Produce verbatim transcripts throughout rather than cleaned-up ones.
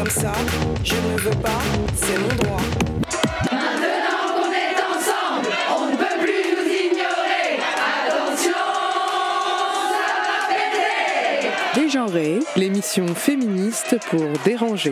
comme ça, je ne veux pas, c'est mon droit. Maintenant qu'on est ensemble, on ne peut plus nous ignorer. Attention, ça va péter. Dégenré, l'émission féministe pour déranger.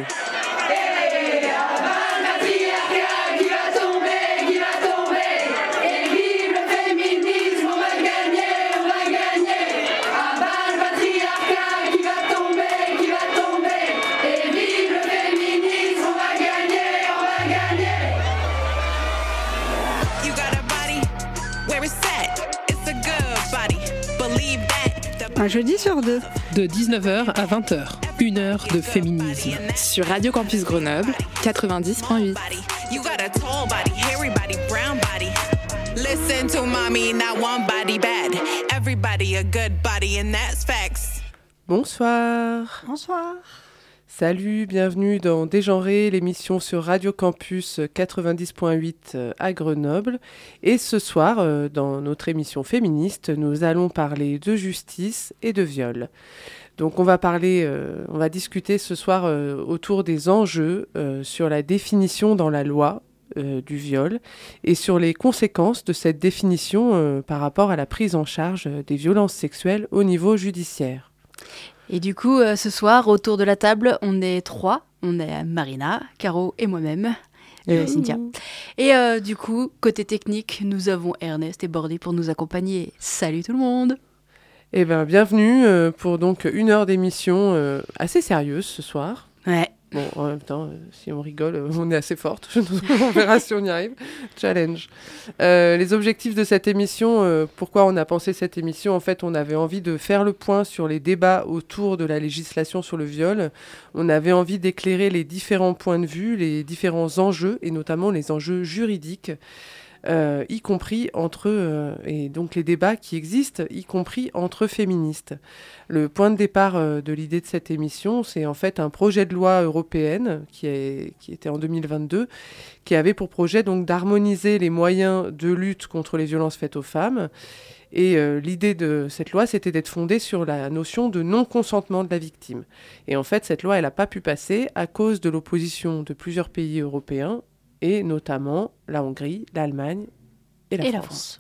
Un jeudi sur deux. De dix-neuf heures à vingt heures, une heure de féminisme. Sur Radio Campus Grenoble, quatre-vingt-dix point huit. Bonsoir. Bonsoir. Salut, bienvenue dans Dégenré, l'émission sur Radio Campus quatre-vingt-dix point huit à Grenoble. Et ce soir, dans notre émission féministe, nous allons parler de justice et de viol. Donc on va parler, euh, on va discuter ce soir euh, autour des enjeux euh, sur la définition dans la loi euh, du viol et sur les conséquences de cette définition euh, par rapport à la prise en charge des violences sexuelles au niveau judiciaire. Et du coup, euh, ce soir, autour de la table, on est trois. On est Marina, Caro et moi-même, euh, Cynthia. Et euh, du coup, côté technique, nous avons Ernest et Bordy pour nous accompagner. Salut tout le monde. Eh bien, bienvenue euh, pour donc une heure d'émission euh, assez sérieuse ce soir. Ouais. Bon, en même temps, euh, si on rigole, euh, on est assez forte. On verra si on y arrive. Challenge. Euh, les objectifs de cette émission, euh, pourquoi on a pensé cette émission ? En fait, on avait envie de faire le point sur les débats autour de la législation sur le viol. On avait envie d'éclairer les différents points de vue, les différents enjeux, et notamment les enjeux juridiques. Euh, y compris entre, euh, et donc les débats qui existent, y compris entre féministes. Le point de départ euh, de l'idée de cette émission, c'est en fait un projet de loi européenne qui, est, qui était en deux mille vingt-deux, qui avait pour projet donc d'harmoniser les moyens de lutte contre les violences faites aux femmes. Et euh, l'idée de cette loi, c'était d'être fondée sur la notion de non-consentement de la victime. Et en fait, cette loi, elle n'a pas pu passer à cause de l'opposition de plusieurs pays européens, et notamment la Hongrie, l'Allemagne et la, et France. la France.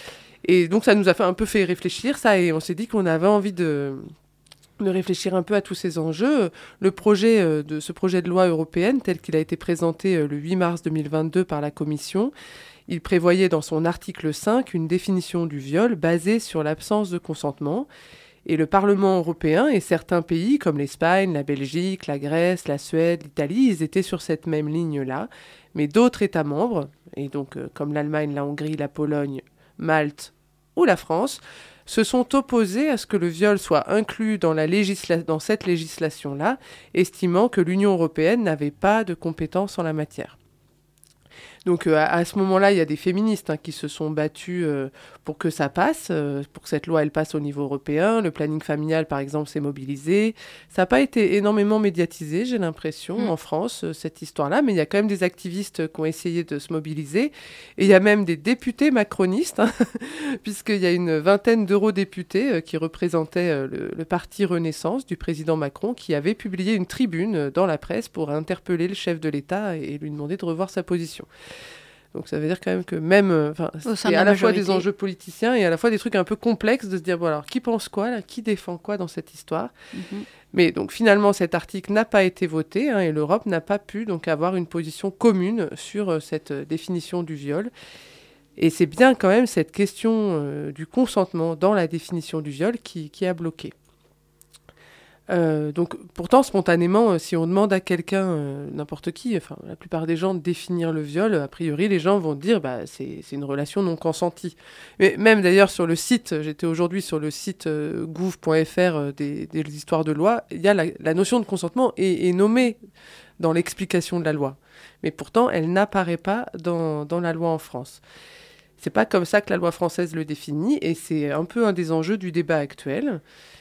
Et donc ça nous a fait un peu fait réfléchir, ça, et on s'est dit qu'on avait envie de, de réfléchir un peu à tous ces enjeux. Le projet euh, de ce projet de loi européenne, tel qu'il a été présenté euh, le huit mars deux mille vingt-deux par la Commission, il prévoyait dans son article cinq une définition du viol basée sur l'absence de consentement. Et le Parlement européen et certains pays comme l'Espagne, la Belgique, la Grèce, la Suède, l'Italie, ils étaient sur cette même ligne-là. Mais d'autres États membres, et donc euh, comme l'Allemagne, la Hongrie, la Pologne, Malte ou la France, se sont opposés à ce que le viol soit inclus dans, la législa- dans cette législation-là, estimant que l'Union européenne n'avait pas de compétences en la matière. Donc euh, à, à ce moment-là, il y a des féministes hein, qui se sont battues euh, pour que ça passe, euh, pour que cette loi elle passe au niveau européen. Le planning familial, par exemple, s'est mobilisé. Ça n'a pas été énormément médiatisé, j'ai l'impression, mmh. en France, euh, cette histoire-là, mais il y a quand même des activistes qui ont essayé de se mobiliser. Et il y a même des députés macronistes, hein, puisqu'il y a une vingtaine d'eurodéputés euh, qui représentaient euh, le, le parti Renaissance du président Macron, qui avait publié une tribune euh, dans la presse pour interpeller le chef de l'État et lui demander de revoir sa position. Donc ça veut dire quand même que même, enfin, c'est à la fois des enjeux politiciens et à la fois des trucs un peu complexes de se dire, bon alors, qui pense quoi, là, qui défend quoi dans cette histoire mm-hmm. Mais donc finalement, cet article n'a pas été voté hein, et l'Europe n'a pas pu donc avoir une position commune sur euh, cette euh, définition du viol. Et c'est bien quand même cette question euh, du consentement dans la définition du viol qui, qui a bloqué. Euh, donc, pourtant, spontanément, euh, si on demande à quelqu'un, euh, n'importe qui, enfin, la plupart des gens, de définir le viol, a priori, les gens vont dire, bah, c'est, c'est une relation non consentie. Mais même d'ailleurs, sur le site, j'étais aujourd'hui sur le site euh, gouv point f r euh, des, des histoires de loi, il y a la, la notion de consentement est, est nommée dans l'explication de la loi. Mais pourtant, elle n'apparaît pas dans, dans la loi en France. C'est pas comme ça que la loi française le définit, et c'est un peu un des enjeux du débat actuel.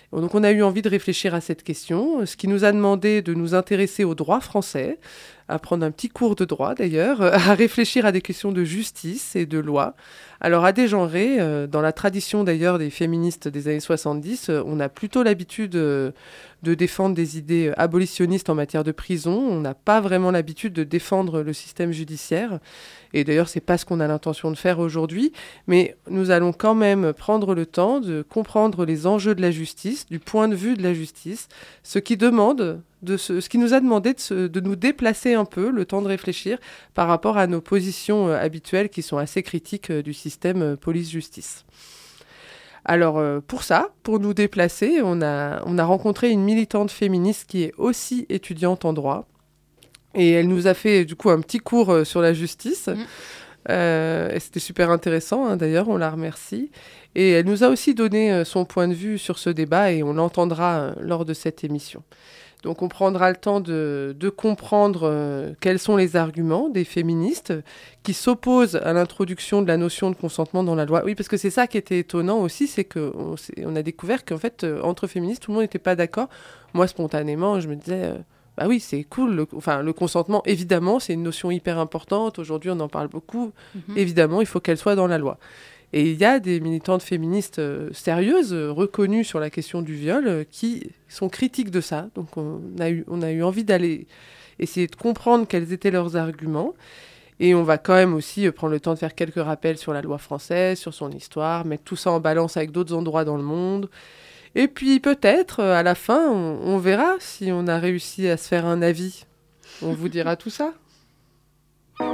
Donc on a eu envie de réfléchir à cette question, ce qui nous a demandé de nous intéresser au droit français, à prendre un petit cours de droit d'ailleurs, à réfléchir à des questions de justice et de loi. Alors à dégenrer, euh, dans la tradition d'ailleurs des féministes des années soixante-dix, euh, on a plutôt l'habitude euh, de défendre des idées abolitionnistes en matière de prison, on n'a pas vraiment l'habitude de défendre le système judiciaire, et d'ailleurs c'est pas ce qu'on a l'intention de faire aujourd'hui, mais nous allons quand même prendre le temps de comprendre les enjeux de la justice, du point de vue de la justice, ce qui demande... De ce, ce qui nous a demandé de, se, de nous déplacer un peu, le temps de réfléchir par rapport à nos positions euh, habituelles qui sont assez critiques euh, du système euh, police-justice. Alors euh, pour ça, pour nous déplacer, on a, on a rencontré une militante féministe qui est aussi étudiante en droit et elle nous a fait du coup un petit cours euh, sur la justice. Mmh. Euh, et c'était super intéressant, hein, d'ailleurs, on la remercie. Et elle nous a aussi donné euh, son point de vue sur ce débat et on l'entendra euh, lors de cette émission. Donc on prendra le temps de, de comprendre euh, quels sont les arguments des féministes qui s'opposent à l'introduction de la notion de consentement dans la loi. Oui, parce que c'est ça qui était étonnant aussi, c'est qu'on on a découvert qu'en fait, euh, entre féministes, tout le monde n'était pas d'accord. Moi, spontanément, je me disais... Euh, bah oui, c'est cool. Le, enfin, le consentement, évidemment, c'est une notion hyper importante. Aujourd'hui, on en parle beaucoup. Mm-hmm. Évidemment, il faut qu'elle soit dans la loi. Et il y a des militantes féministes euh, sérieuses, euh, reconnues sur la question du viol, euh, qui sont critiques de ça. Donc, on a eu, on a eu envie d'aller essayer de comprendre quels étaient leurs arguments. Et on va quand même aussi euh, prendre le temps de faire quelques rappels sur la loi française, sur son histoire, mettre tout ça en balance avec d'autres endroits dans le monde. Et puis peut-être, à la fin, on, on verra si on a réussi à se faire un avis. On vous dira tout ça. Bah,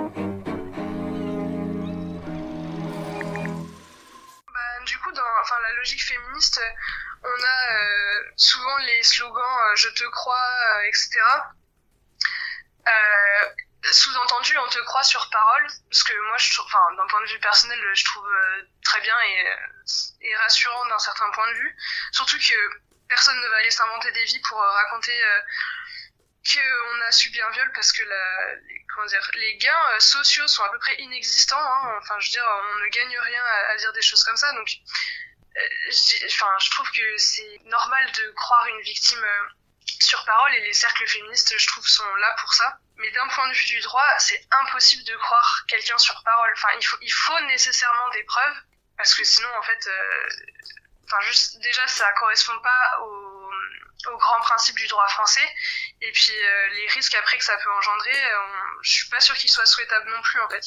du coup, dans enfin, la logique féministe, on a euh, souvent les slogans euh, « je te crois euh, », et cetera. Euh, sous-entendu, on te croit sur parole, ce que moi, je, enfin, d'un point de vue personnel, je trouve euh, très bien et, et rassurant d'un certain point de vue. Surtout que personne ne va aller s'inventer des vies pour euh, raconter euh, qu'on a subi un viol, parce que la, les, comment dire, les gains euh, sociaux sont à peu près inexistants. Hein. Enfin, je veux dire, on ne gagne rien à, à dire des choses comme ça. Donc, euh, enfin, je trouve que c'est normal de croire une victime euh, sur parole, et les cercles féministes, je trouve, sont là pour ça. Mais d'un point de vue du droit, c'est impossible de croire quelqu'un sur parole. Enfin, il faut, il faut nécessairement des preuves, parce que sinon, en fait, euh, enfin, juste, déjà, ça correspond pas au, au grand principe du droit français. Et puis, euh, les risques après que ça peut engendrer, on, je suis pas sûre qu'ils soient souhaitables non plus, en fait.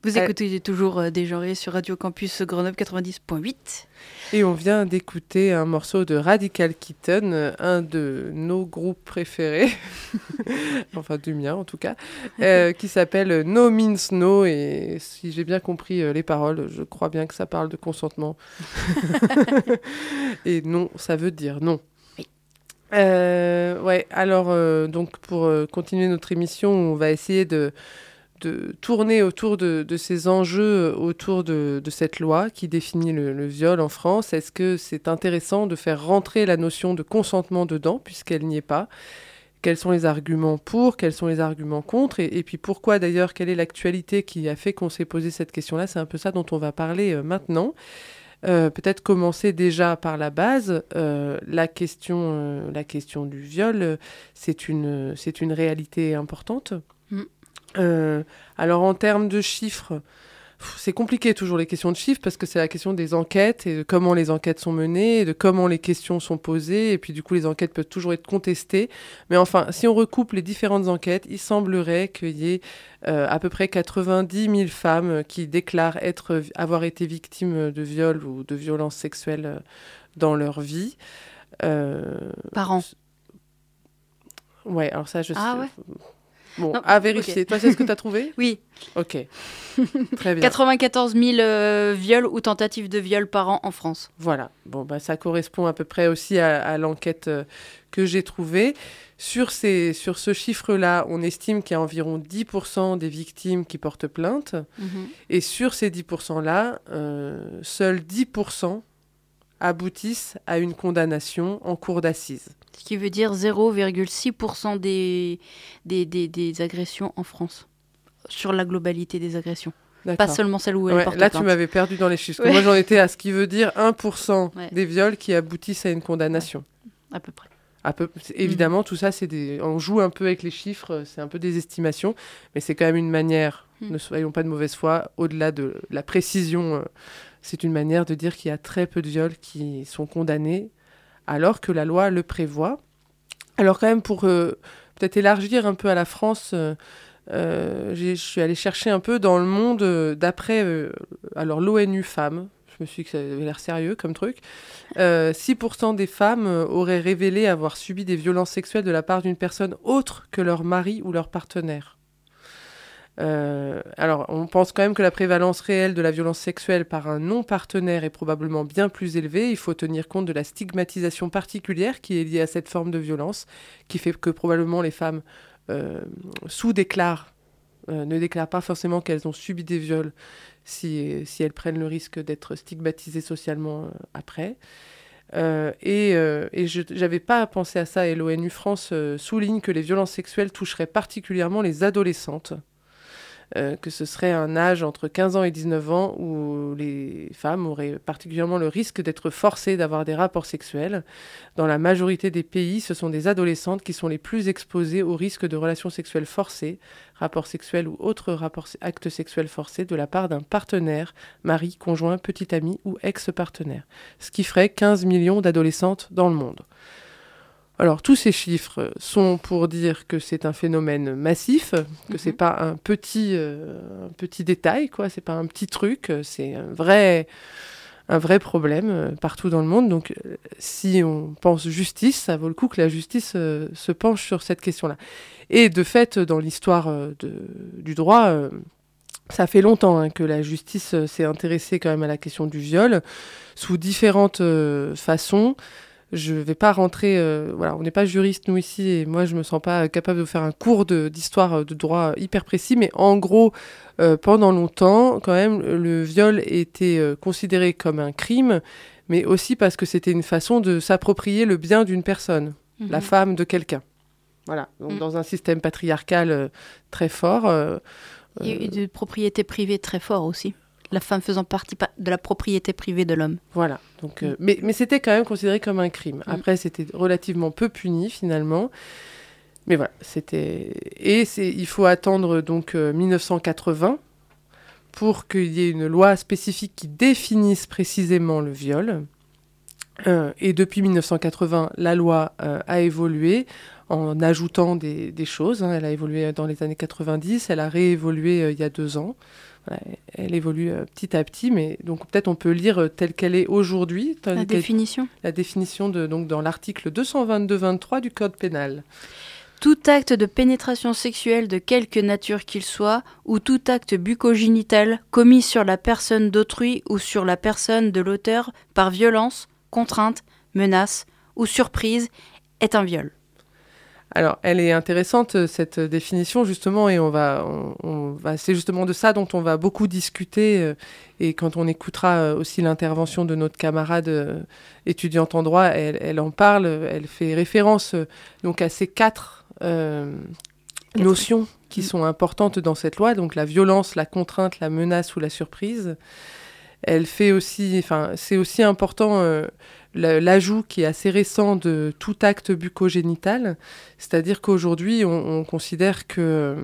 Vous écoutez euh... toujours euh, Dégenré sur Radio Campus Grenoble quatre-vingt-dix point huit. Et on vient d'écouter un morceau de Radical Kitten, un de nos groupes préférés, enfin du mien en tout cas, euh, qui s'appelle No Means No. Et si j'ai bien compris euh, les paroles, je crois bien que ça parle de consentement. Et non, ça veut dire non. Oui. Euh, ouais, alors euh, donc pour euh, continuer notre émission, on va essayer de... de tourner autour de, de ces enjeux, autour de, de cette loi qui définit le, le viol en France. Est-ce que c'est intéressant de faire rentrer la notion de consentement dedans, puisqu'elle n'y est pas ? Quels sont les arguments pour ? Quels sont les arguments contre ? Et, et puis pourquoi d'ailleurs ? Quelle est l'actualité qui a fait qu'on s'est posé cette question-là ? C'est un peu ça dont on va parler euh, maintenant. Euh, peut-être commencer déjà par la base. Euh, la question, euh, la question du viol, euh, c'est une, c'est une réalité importante. Mm. Euh, alors en termes de chiffres, c'est compliqué toujours les questions de chiffres parce que c'est la question des enquêtes et de comment les enquêtes sont menées et de comment les questions sont posées et puis du coup les enquêtes peuvent toujours être contestées. Mais enfin, si on recoupe les différentes enquêtes, il semblerait qu'il y ait euh, à peu près quatre-vingt-dix mille femmes qui déclarent être, avoir été victimes de viols ou de violences sexuelles dans leur vie. Euh... Par an. Ouais, alors ça je ah, sais... Ouais. Bon, non, à vérifier. Okay. Toi, c'est ce que tu as trouvé ? Oui. Ok. Très bien. quatre-vingt-quatorze mille euh, viols ou tentatives de viol par an en France. Voilà. Bon, bah, ça correspond à peu près aussi à, à l'enquête euh, que j'ai trouvée. Sur, ces, sur ce chiffre-là, on estime qu'il y a environ dix pour cent des victimes qui portent plainte. Mm-hmm. Et sur ces dix pour cent-là, euh, seuls dix pour cent aboutissent à une condamnation en cour d'assises. Ce qui veut dire zéro virgule six pour cent des, des, des, des agressions en France, sur la globalité des agressions. D'accord. Pas seulement celles où elles ouais, portent là, plainte. tu m'avais perdu dans les chiffres. Ouais. Moi, j'en étais à ce qui veut dire un pour cent ouais. des viols qui aboutissent à une condamnation. Ouais. À peu près. À peu, évidemment, mmh. tout ça, c'est des, on joue un peu avec les chiffres, c'est un peu des estimations, mais c'est quand même une manière, mmh. ne soyons pas de mauvaise foi, au-delà de la précision, euh, c'est une manière de dire qu'il y a très peu de viols qui sont condamnés, alors que la loi le prévoit. Alors quand même, pour euh, peut-être élargir un peu à la France, euh, euh, je suis allée chercher un peu dans le monde, euh, d'après euh, alors l'ONU Femmes. Je me suis dit que ça avait l'air sérieux comme truc. Euh, six pour cent des femmes euh, auraient révélé avoir subi des violences sexuelles de la part d'une personne autre que leur mari ou leur partenaire. Euh, alors, on pense quand même que la prévalence réelle de la violence sexuelle par un non-partenaire est probablement bien plus élevée. Il faut tenir compte de la stigmatisation particulière qui est liée à cette forme de violence, qui fait que probablement les femmes euh, sous-déclarent, euh, ne déclarent pas forcément qu'elles ont subi des viols si, si elles prennent le risque d'être stigmatisées socialement euh, après. Euh, et euh, et je n'avais pas pensé à ça, et l'ONU France euh, souligne que les violences sexuelles toucheraient particulièrement les adolescentes. Euh, que ce serait un âge entre quinze ans et dix-neuf ans où les femmes auraient particulièrement le risque d'être forcées d'avoir des rapports sexuels. Dans la majorité des pays, ce sont des adolescentes qui sont les plus exposées au risque de relations sexuelles forcées, rapports sexuels ou autres rapports, actes sexuels forcés de la part d'un partenaire, mari, conjoint, petit ami ou ex-partenaire. Ce qui ferait quinze millions d'adolescentes dans le monde. Alors, tous ces chiffres sont pour dire que c'est un phénomène massif, que mmh. c'est pas un petit, euh, un petit détail, quoi. C'est pas un petit truc, c'est un vrai, un vrai problème euh, partout dans le monde. Donc, euh, si on pense justice, ça vaut le coup que la justice euh, se penche sur cette question-là. Et de fait, dans l'histoire euh, de, du droit, euh, ça fait longtemps hein, que la justice euh, s'est intéressée quand même à la question du viol, sous différentes euh, façons. Je ne vais pas rentrer... Euh, voilà, on n'est pas juriste, nous, ici, et moi, je ne me sens pas capable de faire un cours de, d'histoire de droit hyper précis, mais en gros, euh, pendant longtemps, quand même, le viol était euh, considéré comme un crime, mais aussi parce que c'était une façon de s'approprier le bien d'une personne, mmh. la femme de quelqu'un. Voilà, donc mmh. dans un système patriarcal euh, très fort... Euh, et de propriété privée très fort aussi. La femme faisant partie de la propriété privée de l'homme. Voilà. Donc, euh, mais, mais c'était quand même considéré comme un crime. Mm. Après, c'était relativement peu puni, finalement. Mais voilà, c'était... Et c'est... il faut attendre donc euh, dix-neuf cent quatre-vingts pour qu'il y ait une loi spécifique qui définisse précisément le viol. Euh, et depuis dix-neuf cent quatre-vingts, la loi euh, a évolué en ajoutant des, des choses. Hein. Elle a évolué dans les années quatre-vingt-dix, elle a réévolué euh, il y a deux ans. Voilà, elle évolue euh, petit à petit, mais donc peut-être on peut lire euh, telle qu'elle est aujourd'hui. La quelle, définition La définition de, donc, dans l'article deux cent vingt-deux vingt-trois du Code pénal. Tout acte de pénétration sexuelle de quelque nature qu'il soit, ou tout acte bucco-génital commis sur la personne d'autrui ou sur la personne de l'auteur par violence, contrainte, menace ou surprise, est un viol. Alors, elle est intéressante, cette définition, justement, et on va, on, on va, c'est justement de ça dont on va beaucoup discuter, euh, et quand on écoutera euh, aussi l'intervention de notre camarade euh, étudiante en droit, elle, elle en parle, elle fait référence euh, donc à ces quatre, euh, quatre notions qui mmh. sont importantes dans cette loi, donc la violence, la contrainte, la menace ou la surprise. Elle fait aussi, enfin, c'est aussi important euh, l'ajout qui est assez récent de tout acte bucco-génital, c'est-à-dire qu'aujourd'hui, on, on considère que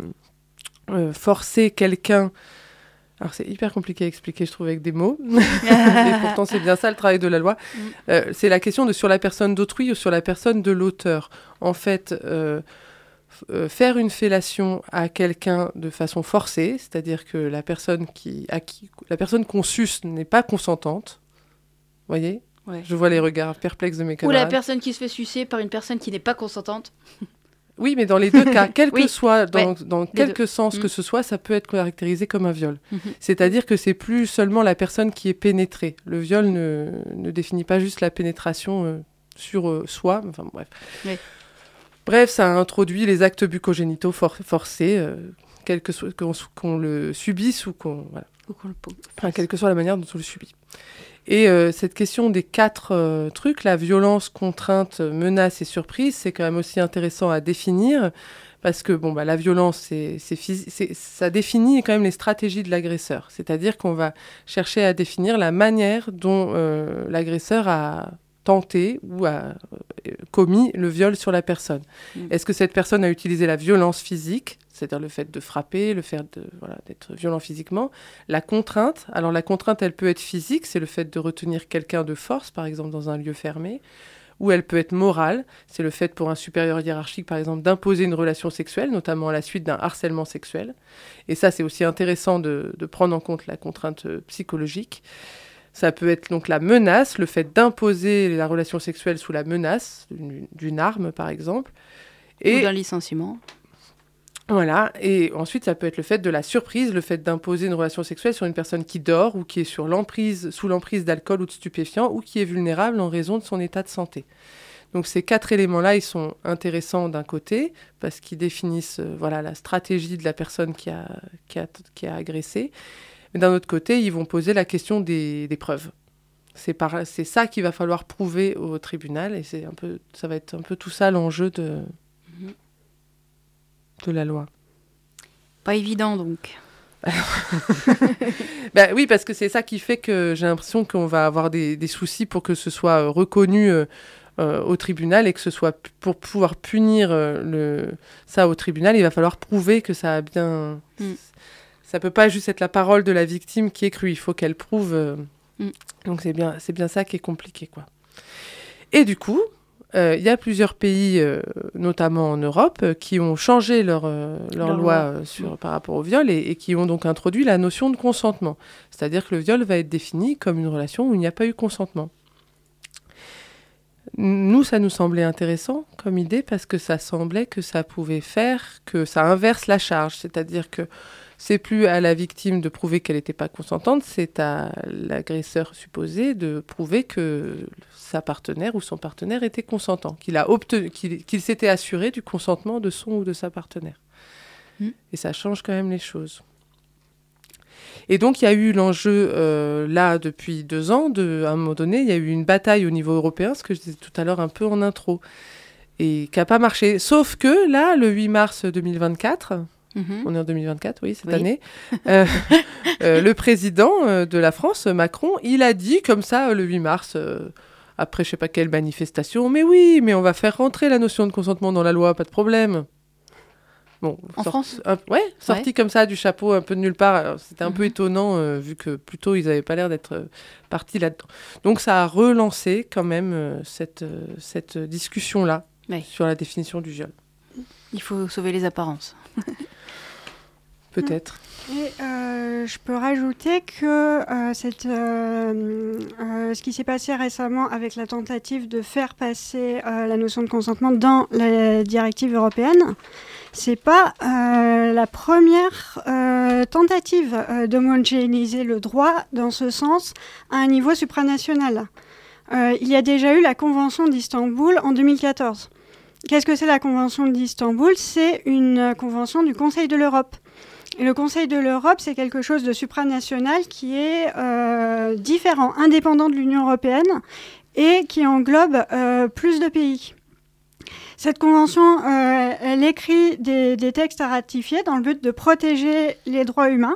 euh, forcer quelqu'un, alors c'est hyper compliqué à expliquer, je trouve, avec des mots, et pourtant c'est bien ça le travail de la loi, mm. euh, c'est la question de sur la personne d'autrui ou sur la personne de l'auteur. En fait, euh, Euh, faire une fellation à quelqu'un de façon forcée, c'est-à-dire que la personne qui, à qui, la personne qu'on suce n'est pas consentante, vous voyez, ouais. Je vois les regards perplexes de mes camarades. Ou la personne qui se fait sucer par une personne qui n'est pas consentante. Oui, mais dans les deux cas, quel oui. que soit, dans, ouais. dans quelque sens mmh. que ce soit, ça peut être caractérisé comme un viol. Mmh. C'est-à-dire que c'est plus seulement la personne qui est pénétrée. Le viol ne, ne définit pas juste la pénétration euh, sur euh, soi, enfin bref. Oui. Bref, ça introduit les actes bucco-génitaux for- forcés, euh, quel que soit, qu'on, qu'on le subisse ou qu'on... Voilà. Ou qu'on le enfin, quelle que soit la manière dont on le subit. Et euh, cette question des quatre euh, trucs, la violence, contrainte, menace et surprise, c'est quand même aussi intéressant à définir, parce que bon, bah, la violence, c'est, c'est phys- c'est, ça définit quand même les stratégies de l'agresseur. C'est-à-dire qu'on va chercher à définir la manière dont euh, l'agresseur a... tenté ou a euh, commis le viol sur la personne. Mmh. Est-ce que cette personne a utilisé la violence physique, c'est-à-dire le fait de frapper, le fait de, voilà, d'être violent physiquement, la contrainte, alors la contrainte, elle peut être physique, c'est le fait de retenir quelqu'un de force, par exemple dans un lieu fermé, ou elle peut être morale, c'est le fait pour un supérieur hiérarchique, par exemple, d'imposer une relation sexuelle, notamment à la suite d'un harcèlement sexuel. Et ça, c'est aussi intéressant de, de prendre en compte la contrainte euh, psychologique. Ça peut être donc la menace, le fait d'imposer la relation sexuelle sous la menace d'une, d'une arme, par exemple. Et, ou d'un licenciement. Voilà. Et ensuite, ça peut être le fait de la surprise, le fait d'imposer une relation sexuelle sur une personne qui dort ou qui est sur l'emprise, sous l'emprise d'alcool ou de stupéfiants ou qui est vulnérable en raison de son état de santé. Donc ces quatre éléments-là, ils sont intéressants d'un côté parce qu'ils définissent euh, voilà, la stratégie de la personne qui a, qui a, qui a agressé. Mais d'un autre côté, ils vont poser la question des, des preuves. C'est, par, c'est ça qu'il va falloir prouver au tribunal, et c'est un peu, ça va être un peu tout ça l'enjeu de, mmh. de la loi. Pas évident, donc. Ben, oui, parce que c'est ça qui fait que j'ai l'impression qu'on va avoir des, des soucis pour que ce soit reconnu euh, euh, au tribunal, et que ce soit, pour pouvoir punir euh, le, ça au tribunal, il va falloir prouver que ça a bien... Mmh. Ça peut pas juste être la parole de la victime qui est crue, il faut qu'elle prouve. Euh... Mm. Donc c'est bien, c'est bien ça qui est compliqué, quoi. Et du coup, il euh, y a plusieurs pays, euh, notamment en Europe, euh, qui ont changé leur, euh, leur, leur loi euh, sur, mm. par rapport au viol et, et qui ont donc introduit la notion de consentement. C'est-à-dire que le viol va être défini comme une relation où il n'y a pas eu consentement. Nous, ça nous semblait intéressant comme idée parce que ça semblait que ça pouvait faire que ça inverse la charge, c'est-à-dire que c'est plus à la victime de prouver qu'elle n'était pas consentante, c'est à l'agresseur supposé de prouver que sa partenaire ou son partenaire était consentant, qu'il, a obtenu, qu'il, qu'il s'était assuré du consentement de son ou de sa partenaire. Mmh. Et ça change quand même les choses. Et donc, il y a eu l'enjeu, euh, là, depuis deux ans, de, à un moment donné, il y a eu une bataille au niveau européen, ce que je disais tout à l'heure un peu en intro, et qui n'a pas marché. Sauf que, là, le huit mars deux mille vingt-quatre... Mmh. On est en deux mille vingt-quatre, oui, cette oui. année. Euh, euh, le président euh, de la France, Macron, il a dit comme ça, le huit mars, euh, après je ne sais pas quelle manifestation, mais oui, mais on va faire rentrer la notion de consentement dans la loi, pas de problème. Bon, en sort, France un, ouais, sorti ouais. comme ça du chapeau, un peu de nulle part. Alors, c'était un mmh. peu étonnant, euh, vu que plutôt ils n'avaient pas l'air d'être euh, partis là-dedans. Donc ça a relancé quand même euh, cette, euh, cette discussion-là. Oui. sur la définition du viol. Il faut sauver les apparences. Peut-être. Et euh, je peux rajouter que euh, cette, euh, euh, ce qui s'est passé récemment avec la tentative de faire passer euh, la notion de consentement dans la directive européenne, c'est pas euh, la première euh, tentative euh, d'homogénéiser le droit dans ce sens à un niveau supranational. Euh, il y a déjà eu la Convention d'Istanbul en deux mille quatorze. Qu'est-ce que c'est la Convention d'Istanbul ? C'est une convention du Conseil de l'Europe. Et le Conseil de l'Europe, c'est quelque chose de supranational qui est euh, différent, indépendant de l'Union européenne et qui englobe euh, plus de pays. Cette convention, euh, elle écrit des, des textes à ratifier dans le but de protéger les droits humains.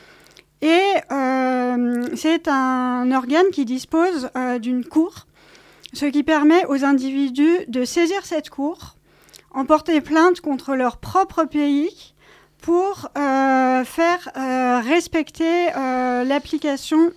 Et euh, c'est un organe qui dispose euh, d'une cour, ce qui permet aux individus de saisir cette cour, en porter plainte contre leur propre pays pour euh, faire euh, respecter euh, l'application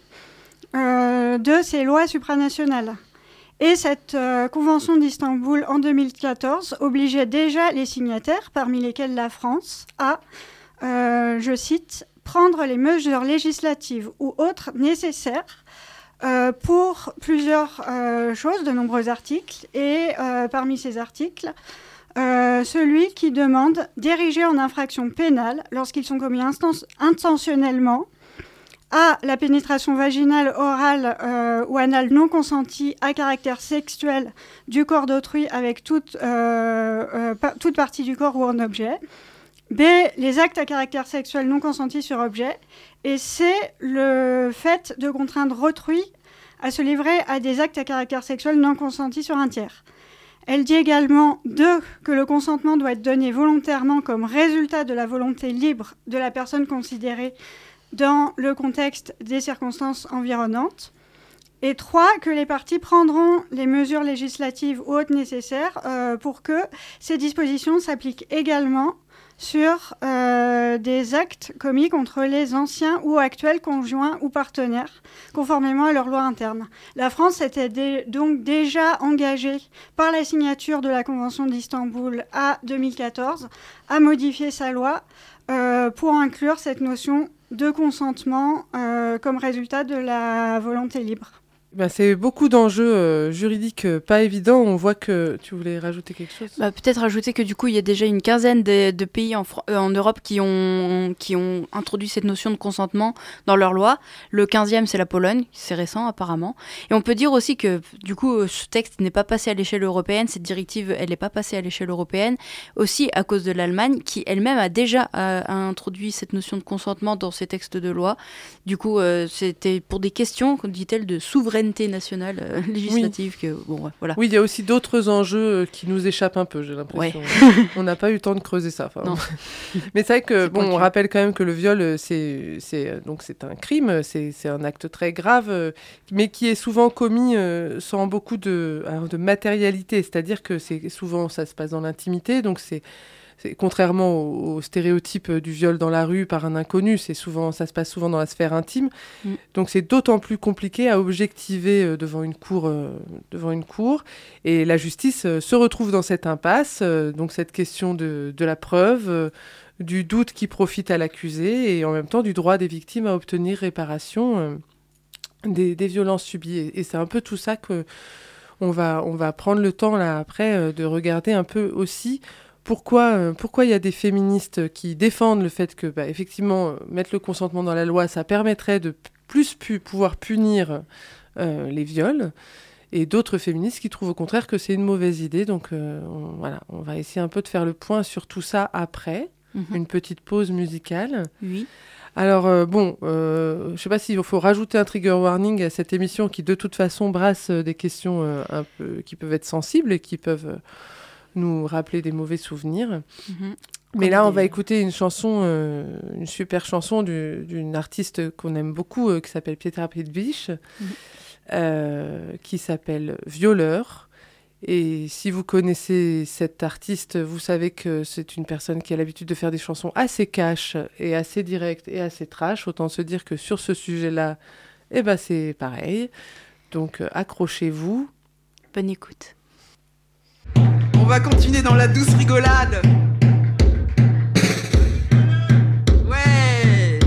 euh, de ces lois supranationales. Et cette euh, Convention d'Istanbul en deux mille quatorze obligeait déjà les signataires, parmi lesquels la France, à, euh, je cite, prendre les mesures législatives ou autres nécessaires euh, pour plusieurs euh, choses, de nombreux articles. Et euh, parmi ces articles, euh, celui qui demande d'ériger en infraction pénale, lorsqu'ils sont commis instance- intentionnellement, à la pénétration vaginale, orale euh, ou anale non consentie à caractère sexuel du corps d'autrui avec toute, euh, euh, pa- toute partie du corps ou en objet. B, les actes à caractère sexuel non consentis sur objet. Et C, le fait de contraindre autrui à se livrer à des actes à caractère sexuel non consentis sur un tiers. Elle dit également, deux, que le consentement doit être donné volontairement comme résultat de la volonté libre de la personne considérée dans le contexte des circonstances environnantes. Et trois, que les parties prendront les mesures législatives ou autres nécessaires euh, pour que ces dispositions s'appliquent également sur euh, des actes commis contre les anciens ou actuels conjoints ou partenaires, conformément à leur loi interne. La France s'était dé- donc déjà engagée par la signature de la Convention d'Istanbul à deux mille quatorze à modifier sa loi euh, pour inclure cette notion de consentement euh, comme résultat de la volonté libre. Ben, c'est beaucoup d'enjeux euh, juridiques euh, pas évidents. On voit que tu voulais rajouter quelque chose. Bah, peut-être rajouter que du coup, il y a déjà une quinzaine de, de pays en, Fran- euh, en Europe qui ont, qui ont introduit cette notion de consentement dans leur loi. Le quinzième, c'est la Pologne, c'est récent apparemment. Et on peut dire aussi que du coup, ce texte n'est pas passé à l'échelle européenne, cette directive, elle n'est pas passée à l'échelle européenne, aussi à cause de l'Allemagne, qui elle-même a déjà euh, a introduit cette notion de consentement dans ses textes de loi. Du coup, euh, c'était pour des questions, dit-elle, de souveraineté nationale euh, législative. Oui. Que, bon, ouais, voilà. Oui, il y a aussi d'autres enjeux qui nous échappent un peu, j'ai l'impression. Ouais. On n'a pas eu le temps de creuser ça. Non. Mais c'est vrai que, c'est bon, pointu. on rappelle quand même que le viol, c'est, c'est, donc c'est un crime, c'est, c'est un acte très grave, euh, mais qui est souvent commis euh, sans beaucoup de, alors, de matérialité. C'est-à-dire que c'est, souvent, ça se passe dans l'intimité, donc c'est C'est, contrairement au, au stéréotype du viol dans la rue par un inconnu, c'est souvent, ça se passe souvent dans la sphère intime. Mm. Donc c'est d'autant plus compliqué à objectiver euh, devant, une cour, euh, devant une cour. Et la justice euh, se retrouve dans cette impasse, euh, donc cette question de, de la preuve, euh, du doute qui profite à l'accusé et en même temps du droit des victimes à obtenir réparation euh, des, des violences subies. Et, et c'est un peu tout ça qu'on va, on va prendre le temps là après euh, de regarder un peu aussi. Pourquoi euh, pourquoi il y a des féministes qui défendent le fait que, bah, effectivement, euh, mettre le consentement dans la loi, ça permettrait de p- plus pu- pouvoir punir euh, les viols, et d'autres féministes qui trouvent au contraire que c'est une mauvaise idée. Donc euh, on, voilà, on va essayer un peu de faire le point sur tout ça après, mm-hmm. une petite pause musicale. Oui. Alors, euh, bon, euh, je ne sais pas s'il faut rajouter un trigger warning à cette émission qui, de toute façon, brasse euh, des questions euh, un peu, qui peuvent être sensibles et qui peuvent... Euh, nous rappeler des mauvais souvenirs. Mmh. Mais là, on va écouter une chanson, euh, une super chanson du, d'une artiste qu'on aime beaucoup, euh, qui s'appelle Pietra Pětvíč, mmh. euh, qui s'appelle Violeur. Et si vous connaissez cette artiste, vous savez que c'est une personne qui a l'habitude de faire des chansons assez cash et assez directes et assez trash. Autant se dire que sur ce sujet-là, eh ben, c'est pareil. Donc, euh, accrochez-vous. Bonne écoute. va continuer dans la douce rigolade. Ouais.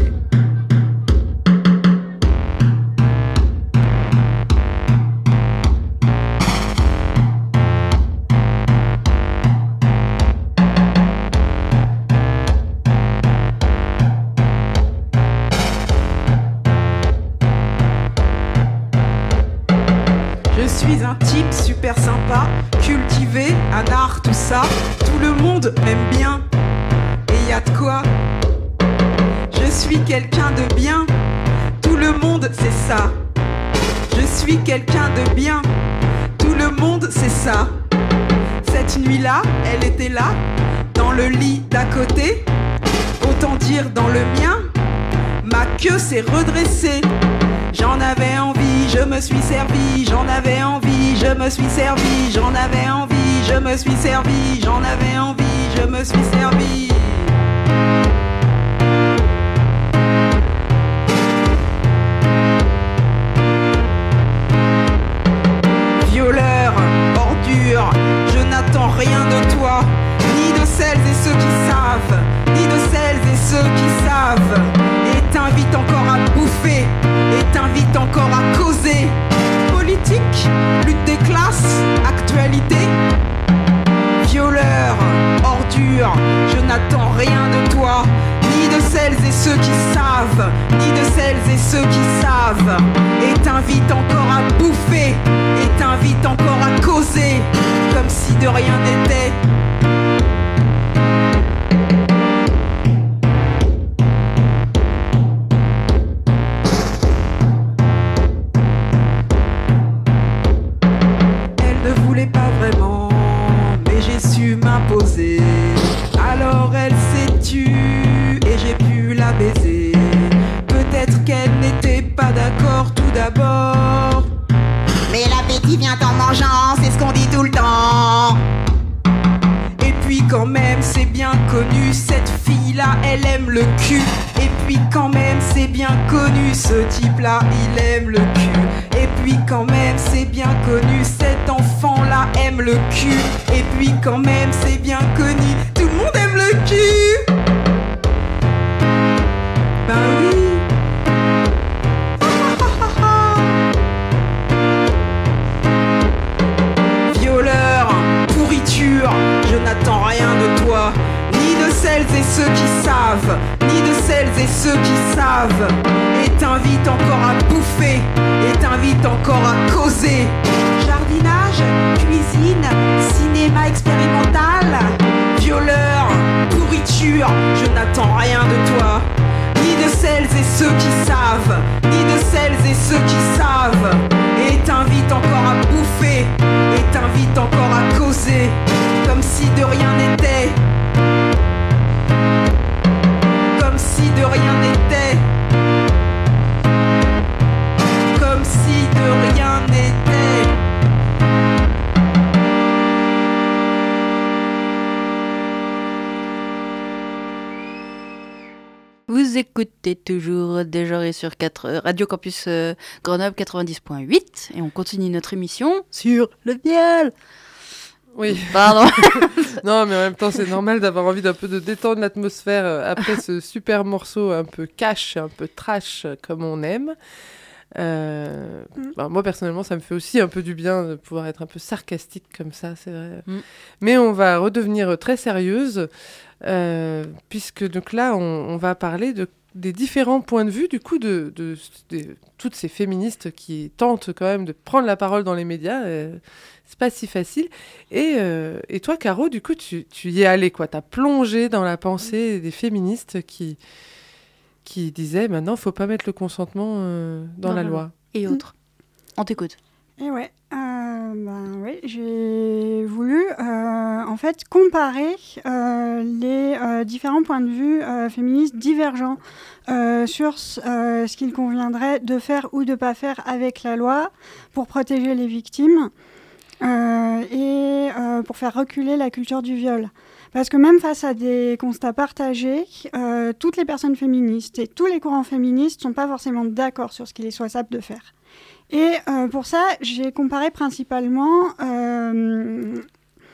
Je suis un type super sympa, cultivé, un art, tout ça. Tout le monde m'aime bien, et y a de quoi. Je suis quelqu'un de bien, tout le monde c'est ça. Je suis quelqu'un de bien, tout le monde c'est ça. Cette nuit-là, elle était là, dans le lit d'à côté. Autant dire dans le mien, ma queue s'est redressée. J'en avais envie, je me suis servi, j'en avais envie, je me suis servi, j'en avais envie, je me suis servi, j'en avais envie, je me suis servi. Violeur, ordure, je n'attends rien de toi, ni de celles et ceux qui savent, ni de celles et ceux qui savent, et t'invite encore à bouffer, et t'invite encore à causer. Politique, lutte des classes, actualité. Violeur, ordure, je n'attends rien de toi, ni de celles et ceux qui savent, ni de celles et ceux qui savent, et t'invite encore à bouffer, et t'invite encore à causer, comme si de rien n'était. Pas vraiment, mais j'ai su m'imposer. Alors elle s'est tue et j'ai pu la baiser. Peut-être qu'elle n'était pas d'accord tout d'abord, mais l'appétit vient en mangeant, c'est ce qu'on dit tout le temps. Et puis quand même c'est bien connu, cette fille-là elle aime le cul. Et puis quand même c'est bien connu, ce type-là il aime le cul. Et puis quand même c'est bien connu, cet enfant-là aime le cul. Et puis quand même c'est bien connu, tout le monde aime le cul. Ben oui. Violeur, pourriture, je n'attends rien de toi, ni de celles et ceux qui savent, ni de celles et ceux qui savent, et t'invite encore à bouffer, et t'invite encore à causer. Jardinage, cuisine, cinéma expérimental. Violeur, pourriture, je n'attends rien de toi, ni de celles et ceux qui savent, ni de celles et ceux qui savent, et t'invite encore à bouffer, et t'invite encore à causer, comme si de rien n'était. Comme si de rien n'était. Comme si de rien n'était. Vous écoutez toujours Déjoré sur quatre, Radio Campus euh, Grenoble quatre-vingt-dix point huit et on continue notre émission sur le viol. Oui. Pardon. Non, mais en même temps, c'est normal d'avoir envie d'un peu de détendre l'atmosphère euh, après ce super morceau un peu cash, un peu trash, euh, comme on aime. Euh, mm. bah, moi, personnellement, ça me fait aussi un peu du bien de pouvoir être un peu sarcastique comme ça, c'est vrai. Mm. Mais on va redevenir très sérieuse, euh, puisque donc là, on, on va parler de des différents points de vue, du coup, de, de, de, de toutes ces féministes qui tentent quand même de prendre la parole dans les médias. Euh, c'est pas si facile. Et, euh, et toi, Caro, du coup, tu, tu y es allée, quoi. T'as plongé dans la pensée des féministes qui, qui disaient, maintenant, faut pas mettre le consentement euh, dans, dans la loi. Et autres. On t'écoute. Et ouais, euh, ben oui, j'ai voulu euh, en fait comparer euh, les euh, différents points de vue euh, féministes divergents euh, sur euh, ce qu'il conviendrait de faire ou de pas faire avec la loi pour protéger les victimes euh, et euh, pour faire reculer la culture du viol. Parce que même face à des constats partagés, euh, toutes les personnes féministes et tous les courants féministes ne sont pas forcément d'accord sur ce qu'il est souhaitable de faire. Et euh, pour ça, j'ai comparé principalement euh,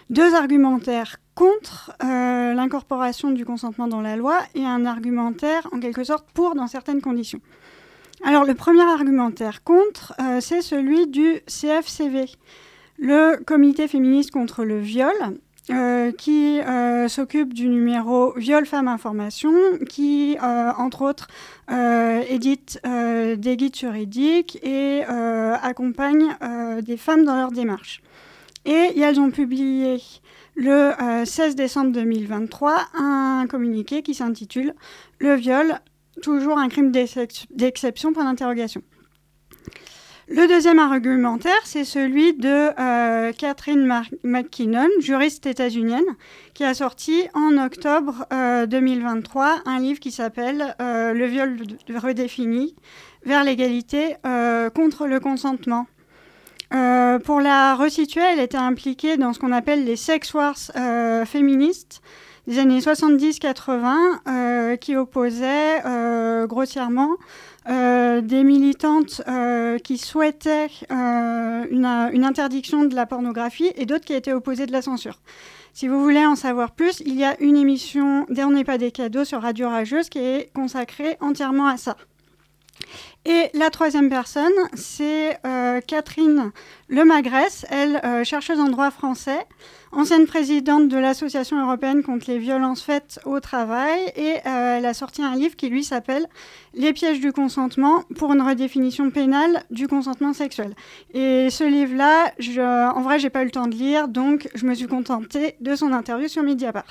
deux argumentaires contre euh, l'incorporation du consentement dans la loi et un argumentaire, en quelque sorte, pour dans certaines conditions. Alors, le premier argumentaire contre, euh, c'est celui du C F C V, le Comité féministe contre le viol, euh, qui euh, s'occupe du numéro Viol Femmes Information, qui, euh, entre autres, euh, édite euh, des guides juridiques et euh, accompagne euh, des femmes dans leur démarche. Et elles ont publié le euh, seize décembre deux mille vingt-trois un communiqué qui s'intitule « Le viol, toujours un crime d'exception pour l'interrogation ». Le deuxième argumentaire, c'est celui de euh, Catherine Mar- McKinnon, juriste états-unienne, qui a sorti en octobre euh, deux mille vingt-trois un livre qui s'appelle euh, « Le viol redéfini, vers l'égalité euh, contre le consentement ». Euh, pour la resituer, elle était impliquée dans ce qu'on appelle les sex wars euh, féministes des années soixante-dix quatre-vingts euh, qui opposaient euh, grossièrement euh, des militantes euh, qui souhaitaient euh, une, une interdiction de la pornographie et d'autres qui étaient opposées de la censure. Si vous voulez en savoir plus, il y a une émission « On n'est pas des cadeaux » sur Radio Rageuse qui est consacrée entièrement à ça. Et la troisième personne, c'est euh, Catherine Lemagresse, elle, euh, chercheuse en droit français, ancienne présidente de l'Association européenne contre les violences faites au travail, et euh, elle a sorti un livre qui, lui, s'appelle « Les pièges du consentement pour une redéfinition pénale du consentement sexuel ». Et ce livre-là, je, en vrai, j'ai pas eu le temps de lire, donc je me suis contentée de son interview sur Mediapart.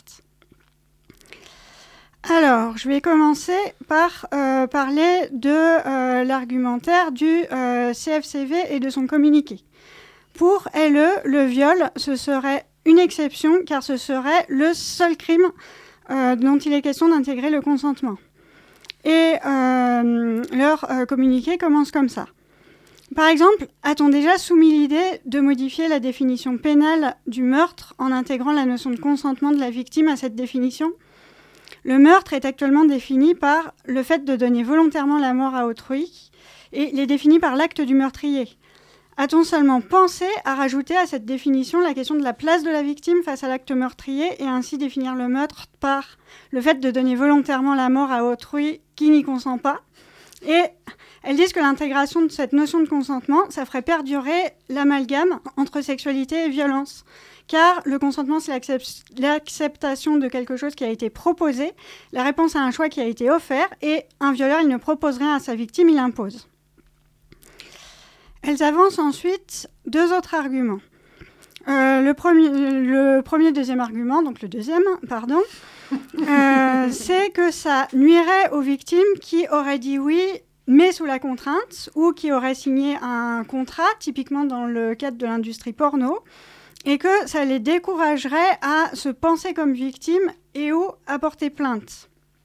Alors, je vais commencer par euh, parler de euh, l'argumentaire du euh, C F C V et de son communiqué. Pour L E, le viol, ce serait une exception, car ce serait le seul crime euh, dont il est question d'intégrer le consentement. Et euh, leur euh, communiqué commence comme ça. Par exemple, a-t-on déjà soumis l'idée de modifier la définition pénale du meurtre en intégrant la notion de consentement de la victime à cette définition ? Le meurtre est actuellement défini par le fait de donner volontairement la mort à autrui et il est défini par l'acte du meurtrier. A-t-on seulement pensé à rajouter à cette définition la question de la place de la victime face à l'acte meurtrier et ainsi définir le meurtre par le fait de donner volontairement la mort à autrui qui n'y consent pas ? Et elles disent que l'intégration de cette notion de consentement, ça ferait perdurer l'amalgame entre sexualité et violence. Car le consentement, c'est l'accept- l'acceptation de quelque chose qui a été proposé, la réponse à un choix qui a été offert, et un violeur, il ne propose rien à sa victime, il impose. Elles avancent ensuite deux autres arguments. Euh, le, premier, le premier, deuxième argument, donc le deuxième, pardon, euh, c'est que ça nuirait aux victimes qui auraient dit oui, mais sous la contrainte, ou qui auraient signé un contrat, typiquement dans le cadre de l'industrie porno, et que ça les découragerait à se penser comme victimes et ou à porter plainte.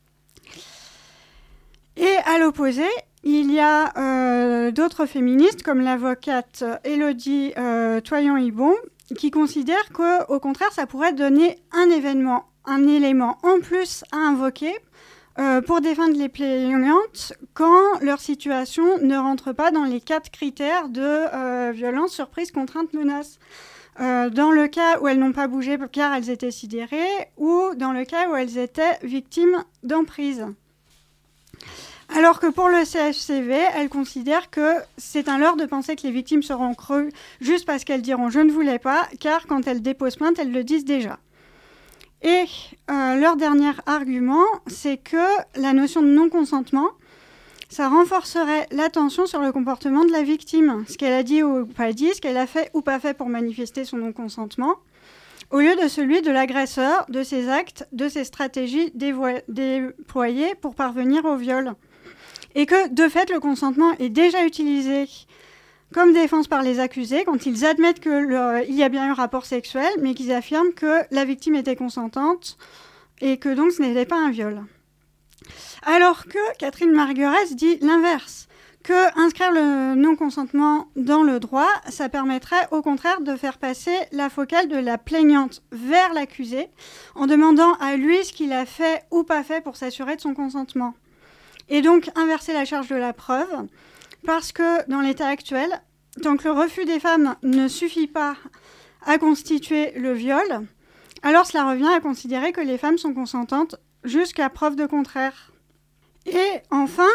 Et à l'opposé, il y a euh, d'autres féministes, comme l'avocate Élodie euh, Toyon-Hibon, qui considèrent qu'au contraire, ça pourrait donner un événement, un élément en plus à invoquer euh, pour défendre les plaignantes quand leur situation ne rentre pas dans les quatre critères de euh, violence, surprise, contrainte, menace. Euh, dans le cas où elles n'ont pas bougé car elles étaient sidérées ou dans le cas où elles étaient victimes d'emprise. Alors que pour le C F C V, elles considèrent que c'est un leurre de penser que les victimes seront crues juste parce qu'elles diront « je ne voulais pas », car quand elles déposent plainte, elles le disent déjà. Et euh, leur dernier argument, c'est que la notion de non-consentement, ça renforcerait l'attention sur le comportement de la victime, ce qu'elle a dit ou pas dit, ce qu'elle a fait ou pas fait pour manifester son non-consentement, au lieu de celui de l'agresseur, de ses actes, de ses stratégies dévo- déployées pour parvenir au viol. Et que, de fait, le consentement est déjà utilisé comme défense par les accusés quand ils admettent qu'il y a bien eu rapport sexuel, mais qu'ils affirment que la victime était consentante et que donc ce n'était pas un viol. Alors que Catherine Marguerès dit l'inverse, que inscrire le non-consentement dans le droit, ça permettrait au contraire de faire passer la focale de la plaignante vers l'accusé en demandant à lui ce qu'il a fait ou pas fait pour s'assurer de son consentement. Et donc inverser la charge de la preuve, parce que dans l'état actuel, tant que le refus des femmes ne suffit pas à constituer le viol, alors cela revient à considérer que les femmes sont consentantes jusqu'à preuve de contraire. Et enfin,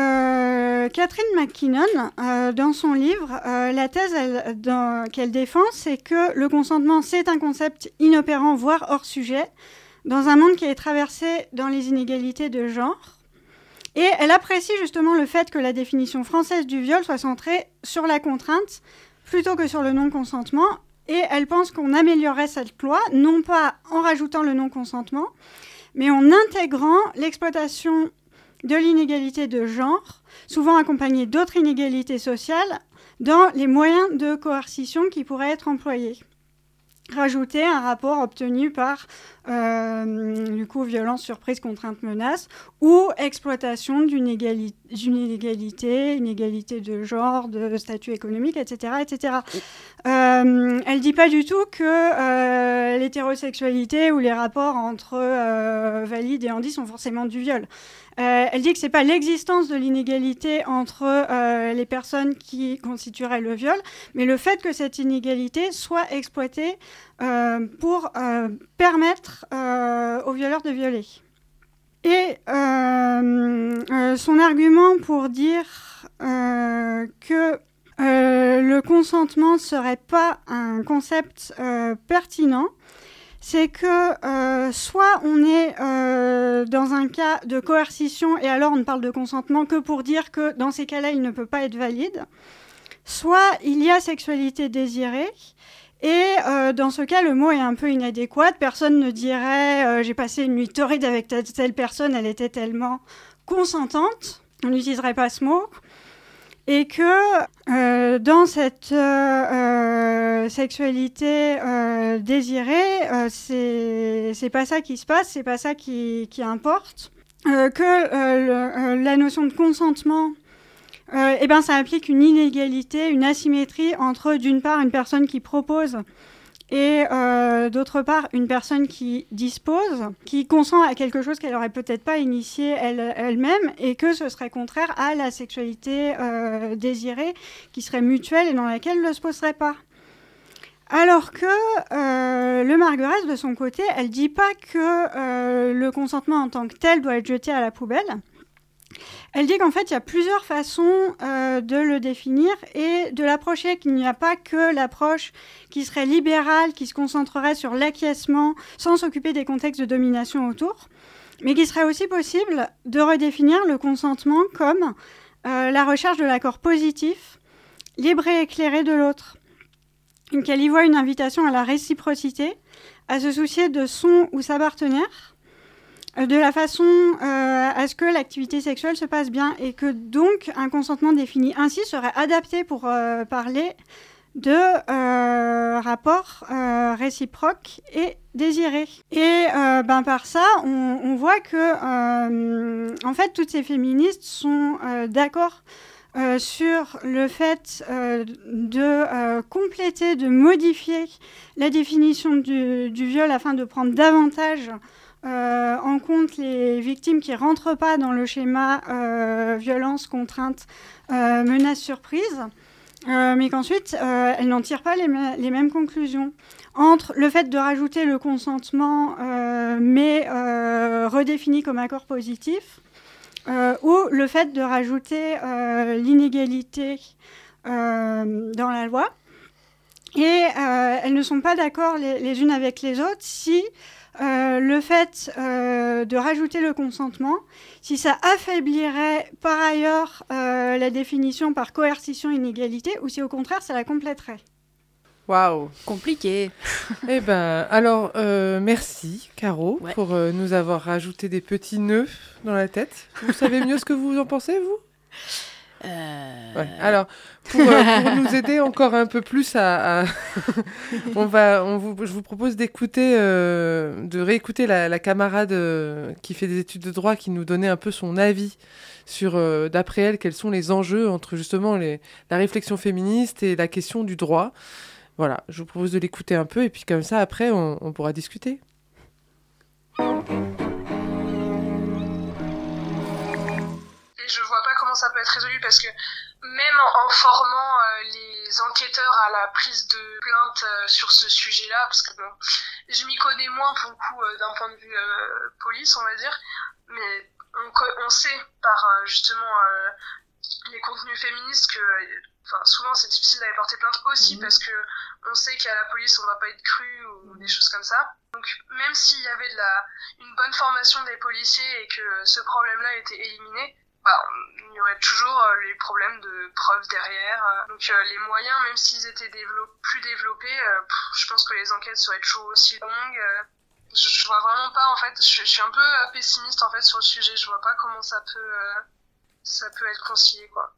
euh, Catherine McKinnon, euh, dans son livre, euh, la thèse elle, dans, qu'elle défend, c'est que le consentement, c'est un concept inopérant, voire hors sujet, dans un monde qui est traversé dans les inégalités de genre. Et elle apprécie justement le fait que la définition française du viol soit centrée sur la contrainte plutôt que sur le non-consentement. Et elle pense qu'on améliorerait cette loi, non pas en rajoutant le non-consentement, mais en intégrant l'exploitation de l'inégalité de genre, souvent accompagnée d'autres inégalités sociales, dans les moyens de coercition qui pourraient être employés. Rajouter un rapport obtenu par euh, du coup, violence, surprise, contrainte, menace, ou exploitation d'une, égali- d'une inégalité, inégalité de genre, de statut économique, et cetera, et cetera. Euh, elle ne dit pas du tout que euh, l'hétérosexualité ou les rapports entre euh, valides et handis sont forcément du viol. Euh, elle dit que ce n'est pas l'existence de l'inégalité entre euh, les personnes qui constituerait le viol, mais le fait que cette inégalité soit exploitée euh, pour euh, permettre euh, aux violeurs de violer. Et euh, euh, son argument pour dire euh, que euh, le consentement ne serait pas un concept euh, pertinent, c'est que euh, soit on est euh, dans un cas de coercition et alors on ne parle de consentement que pour dire que dans ces cas-là, il ne peut pas être valide, soit il y a sexualité désirée et euh, dans ce cas, le mot est un peu inadéquat. Personne ne dirait euh, « j'ai passé une nuit torride avec telle, telle personne, elle était tellement consentante ». On n'utiliserait pas ce mot. Et que euh, dans cette euh, euh, sexualité euh, désirée, euh, c'est, c'est pas ça qui se passe, c'est pas ça qui, qui importe. Euh, que euh, le, euh, la notion de consentement, euh, eh ben, ça implique une inégalité, une asymétrie entre, d'une part, une personne qui propose et euh, d'autre part, une personne qui dispose, qui consent à quelque chose qu'elle n'aurait peut-être pas initié elle, elle-même, et que ce serait contraire à la sexualité euh, désirée, qui serait mutuelle et dans laquelle ne se poserait pas. Alors que euh, le Marguerite, de son côté, elle ne dit pas que euh, le consentement en tant que tel doit être jeté à la poubelle. Elle dit qu'en fait, il y a plusieurs façons euh, de le définir et de l'approcher, qu'il n'y a pas que l'approche qui serait libérale, qui se concentrerait sur l'acquiescement sans s'occuper des contextes de domination autour, mais qu'il serait aussi possible de redéfinir le consentement comme euh, la recherche de l'accord positif, libre et éclairé de l'autre. Qu'elle y voit une invitation à la réciprocité, à se soucier de son ou sa partenaire, de la façon euh, à ce que l'activité sexuelle se passe bien et que donc un consentement défini ainsi serait adapté pour euh, parler de euh, rapports euh, réciproques et désirés. Et euh, ben, par ça, on, on voit que euh, en fait, toutes ces féministes sont euh, d'accord euh, sur le fait euh, de euh, compléter, de modifier la définition du, du viol afin de prendre davantage Euh, en compte les victimes qui ne rentrent pas dans le schéma euh, violence, contrainte, euh, menace, surprise, euh, mais qu'ensuite, euh, elles n'en tirent pas les, me- les mêmes conclusions. Entre le fait de rajouter le consentement, euh, mais euh, redéfini comme accord positif, euh, ou le fait de rajouter euh, l'inégalité euh, dans la loi. Et euh, elles ne sont pas d'accord les, les unes avec les autres si Euh, le fait euh, de rajouter le consentement, si ça affaiblirait par ailleurs euh, la définition par coercition inégalité, ou si au contraire ça la compléterait. Waouh, compliqué. Eh ben, alors euh, merci Caro ouais. pour euh, nous avoir rajouté des petits nœuds dans la tête. Vous savez mieux ce que vous en pensez, vous ? Euh... Ouais. Alors, pour, euh, pour nous aider encore un peu plus à, à... on va, on vous, je vous propose d'écouter, euh, de réécouter la, la camarade euh, qui fait des études de droit, qui nous donnait un peu son avis sur, euh, d'après elle, quels sont les enjeux entre justement les, la réflexion féministe et la question du droit. Voilà, je vous propose de l'écouter un peu et puis comme ça, après, on, on pourra discuter. Je vois pas comment ça peut être résolu parce que même en, en formant euh, les les enquêteurs à la prise de plainte euh, sur ce sujet-là, parce que bon, je m'y connais moins pour le coup euh, d'un point de vue euh, police, on va dire, mais on, on sait par euh, justement euh, les contenus féministes que enfin, souvent c'est difficile d'aller porter plainte aussi mmh. parce que on sait qu'à la police on va pas être cru ou des choses comme ça. Donc même s'il y avait de la, une bonne formation des policiers et que ce problème-là était éliminé, bah, il y aurait toujours euh, les problèmes de preuves derrière. Euh, donc euh, les moyens, même s'ils étaient développ- plus développés, euh, pff, je pense que les enquêtes seraient toujours aussi longues. Euh, je, je vois vraiment pas, en fait, je, je suis un peu euh, pessimiste en fait sur le sujet. Je vois pas comment ça peut, euh, ça peut être concilié, quoi.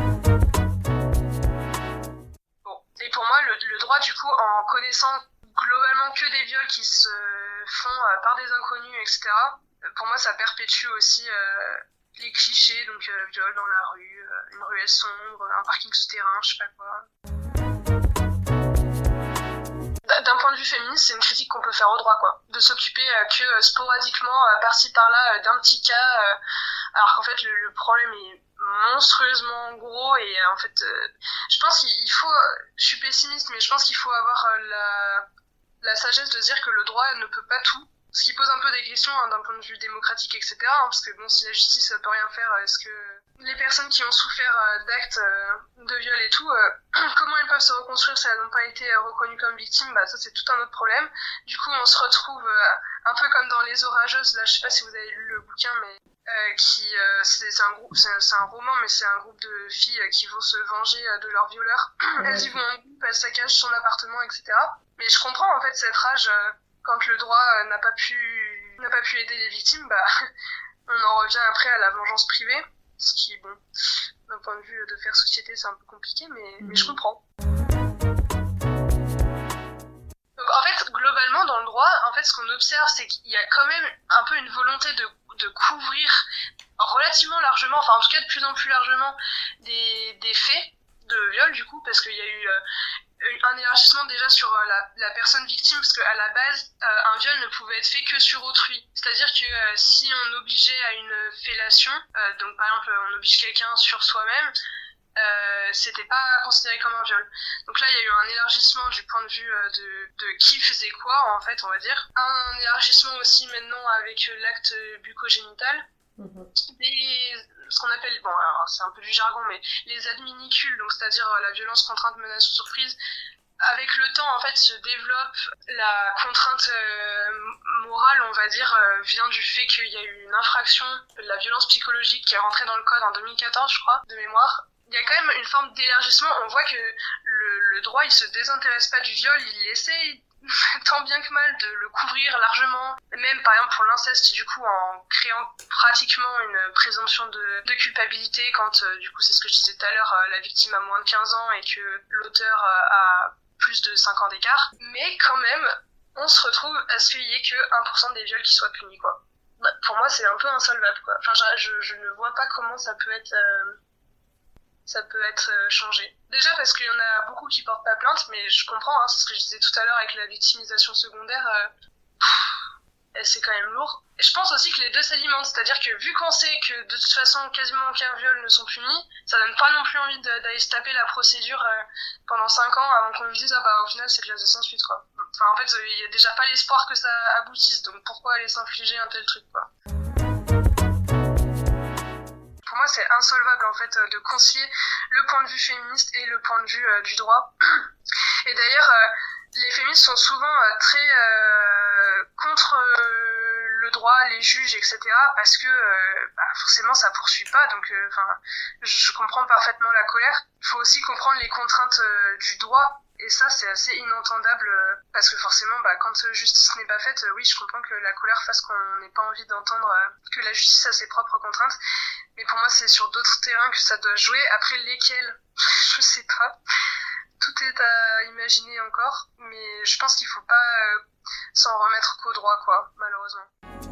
Bon, et pour moi, le, le droit, du coup, en connaissant globalement que des viols qui se font euh, par des inconnus, et cetera, pour moi, ça perpétue aussi euh, les clichés, donc euh, viol dans la rue, euh, une ruelle sombre, un parking souterrain, je sais pas quoi. D'un point de vue féministe, c'est une critique qu'on peut faire au droit, quoi. De s'occuper euh, que euh, sporadiquement, euh, par-ci par-là, euh, d'un petit cas, euh, alors qu'en fait, le, le problème est monstrueusement gros et euh, en fait, euh, je pense qu'il faut, je suis pessimiste, mais je pense qu'il faut avoir euh, la, la sagesse de dire que le droit ne peut pas tout. Ce qui pose un peu des questions hein, d'un point de vue démocratique, et cetera. Hein, parce que bon, si la justice ne peut rien faire, est-ce que les personnes qui ont souffert euh, d'actes euh, de viol et tout, euh, comment elles peuvent se reconstruire si elles n'ont pas été euh, reconnues comme victimes? Bah ça c'est tout un autre problème. Du coup, on se retrouve euh, un peu comme dans Les Orageuses. Là, je sais pas si vous avez lu le bouquin, mais euh, qui euh, c'est, c'est un groupe, c'est, c'est un roman, mais c'est un groupe de filles euh, qui vont se venger euh, de leurs violeurs. Elles y vont en groupe, elles saccagent son appartement, et cetera. Mais je comprends en fait cette rage. Euh, Quand le droit euh, n'a pas pu n'a pas pu aider les victimes, bah on en revient après à la vengeance privée, ce qui bon, d'un point de vue de faire société, c'est un peu compliqué, mais mmh. mais je comprends. Donc en fait, globalement dans le droit, en fait, ce qu'on observe, c'est qu'il y a quand même un peu une volonté de de couvrir relativement largement, enfin en tout cas de plus en plus largement des des faits de viol du coup, parce qu'il y a eu euh, un élargissement déjà sur la, la personne victime, parce qu'à la base, euh, un viol ne pouvait être fait que sur autrui. C'est-à-dire que euh, si on obligeait à une fellation, euh, donc par exemple on oblige quelqu'un sur soi-même, euh, c'était pas considéré comme un viol. Donc là il y a eu un élargissement du point de vue euh, de, de qui faisait quoi en fait, on va dire. Un élargissement aussi maintenant avec l'acte bucco-génital. Mmh. Des, ce qu'on appelle, bon alors c'est un peu du jargon, mais les adminicules, donc c'est-à-dire euh, la violence, contrainte, menace ou surprise. Avec le temps en fait se développe la contrainte euh, morale, on va dire, euh, vient du fait qu'il y a eu une infraction de la violence psychologique qui est rentrée dans le code en deux mille quatorze je crois, de mémoire. Il y a quand même une forme d'élargissement, on voit que le, le droit il se désintéresse pas du viol, il essaie tant bien que mal de le couvrir largement, même par exemple pour l'inceste du coup en créant pratiquement une présomption de, de culpabilité quand euh, du coup c'est ce que je disais tout à l'heure, euh, la victime a moins de quinze ans et que l'auteur euh, a plus de cinq ans d'écart, mais quand même on se retrouve à ce qu'il y ait que un pour cent des viols qui soient punis quoi. Bah, pour moi c'est un peu insolvable quoi, enfin je, je, je ne vois pas comment ça peut être euh, ça peut être changé. Déjà parce qu'il y en a beaucoup qui portent pas plainte, mais je comprends, hein, c'est ce que je disais tout à l'heure avec la victimisation secondaire, euh, pff, c'est quand même lourd. Et je pense aussi que les deux s'alimentent, c'est-à-dire que vu qu'on sait que de toute façon quasiment aucun viol ne sont punis, ça donne pas non plus envie de, d'aller se taper la procédure euh, pendant cinq ans avant qu'on nous dise ah bah au final c'est classé sans suite quoi. Enfin en fait il y a déjà pas l'espoir que ça aboutisse, donc pourquoi aller s'infliger un tel truc quoi. Pour moi, c'est insolvable en fait de concilier le point de vue féministe et le point de vue euh, du droit. Et d'ailleurs, euh, les féministes sont souvent euh, très euh, contre euh, le droit, les juges, et cetera. Parce que euh, bah, forcément, ça poursuit pas. Donc, enfin, euh, je comprends parfaitement la colère. Il faut aussi comprendre les contraintes euh, du droit. Et ça, c'est assez inentendable euh, parce que forcément, bah, quand euh, justice n'est pas faite, euh, oui, je comprends que la colère fasse qu'on n'ait pas envie d'entendre euh, que la justice a ses propres contraintes. Mais pour moi, c'est sur d'autres terrains que ça doit jouer. Après lesquels, je sais pas. Tout est à imaginer encore. Mais je pense qu'il faut pas euh, s'en remettre qu'au droit, quoi, malheureusement.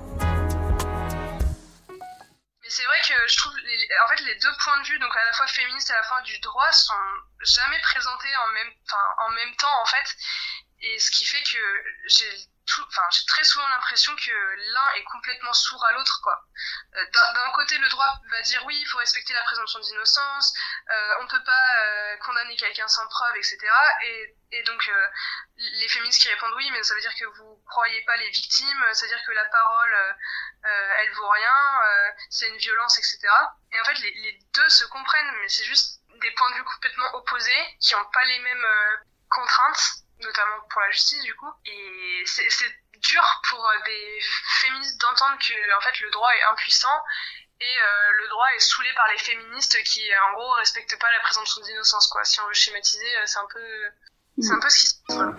Mais c'est vrai que je trouve, les, en fait, les deux points de vue, donc à la fois féministe et à la fois du droit, sont jamais présentés en même, enfin, en même temps, en fait. Et ce qui fait que j'ai tout, enfin, j'ai très souvent l'impression que l'un est complètement sourd à l'autre, quoi. Euh, d'un, d'un côté, le droit va dire oui, il faut respecter la présomption d'innocence, euh, on peut pas euh, condamner quelqu'un sans preuve, et cetera. Et, et donc, euh, les féministes qui répondent oui, mais ça veut dire que vous croyez pas les victimes, ça veut dire que la parole, euh, elle vaut rien, euh, c'est une violence, et cetera. Et en fait, les, les deux se comprennent, mais c'est juste des points de vue complètement opposés, qui ont pas les mêmes euh, contraintes, notamment pour la justice du coup, et c'est, c'est dur pour des féministes d'entendre que en fait le droit est impuissant et euh, le droit est saoulé par les féministes qui en gros respectent pas la présomption d'innocence, quoi. Si on veut schématiser, c'est un peu c'est un peu ce qui se passe, voilà.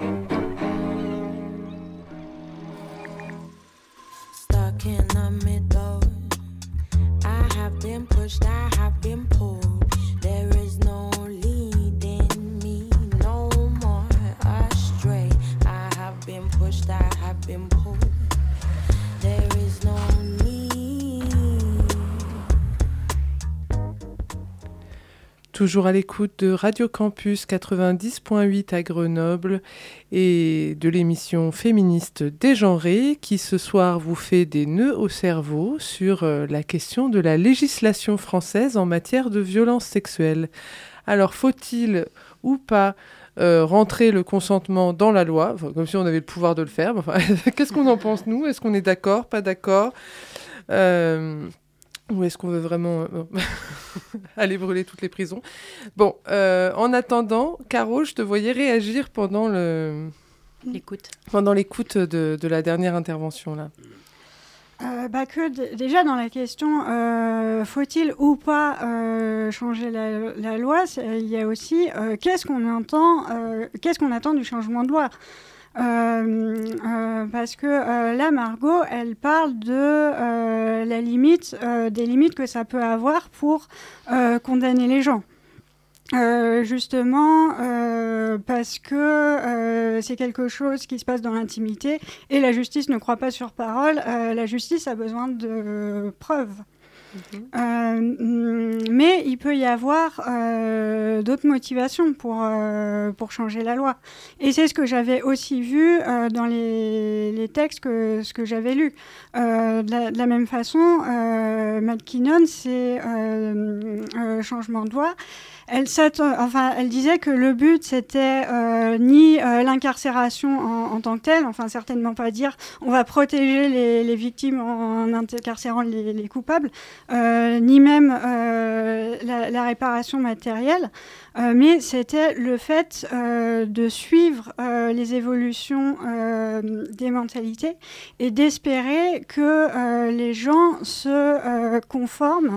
Stuck in the middle, I have been pushed, I have been pulled. There is no leading me, no more astray. I have been pushed, I have been pulled. There is no need. Toujours à l'écoute de Radio Campus quatre-vingt-dix point huit à Grenoble et de l'émission féministe dégenrée qui ce soir vous fait des nœuds au cerveau sur la question de la législation française en matière de violence sexuelle. Alors faut-il ou pas euh, rentrer le consentement dans la loi, enfin, comme si on avait le pouvoir de le faire. Enfin, qu'est-ce qu'on en pense nous ? Est-ce qu'on est d'accord, pas d'accord ? euh... Ou est-ce qu'on veut vraiment euh, aller brûler toutes les prisons ? Bon, euh, en attendant, Caro, je te voyais réagir pendant le... l'écoute, pendant l'écoute de, de la dernière intervention, là. Euh, bah que d- déjà dans la question euh, faut-il ou pas euh, changer la, la loi, il y a aussi euh, qu'est-ce qu'on entend, euh, qu'est-ce qu'on attend du changement de loi. Euh, euh, parce que euh, là, Margot, elle parle de euh, la limite, euh, des limites que ça peut avoir pour euh, condamner les gens. Euh, justement, euh, parce que euh, c'est quelque chose qui se passe dans l'intimité et la justice ne croit pas sur parole. Euh, la justice a besoin de preuves. Mmh. Euh, mais il peut y avoir euh, d'autres motivations pour, euh, pour changer la loi. Et c'est ce que j'avais aussi vu euh, dans les, les textes que, ce que j'avais lus. Euh, de, la, de la même façon, euh, McKinnon, c'est euh, euh, changement de loi. Elle, enfin, elle disait que le but, c'était euh, ni euh, l'incarcération en, en tant que telle, enfin certainement pas dire on va protéger les, les victimes en, en incarcérant les, les coupables, euh, ni même euh, la, la réparation matérielle, euh, mais c'était le fait euh, de suivre euh, les évolutions euh, des mentalités et d'espérer que euh, les gens se euh, conforment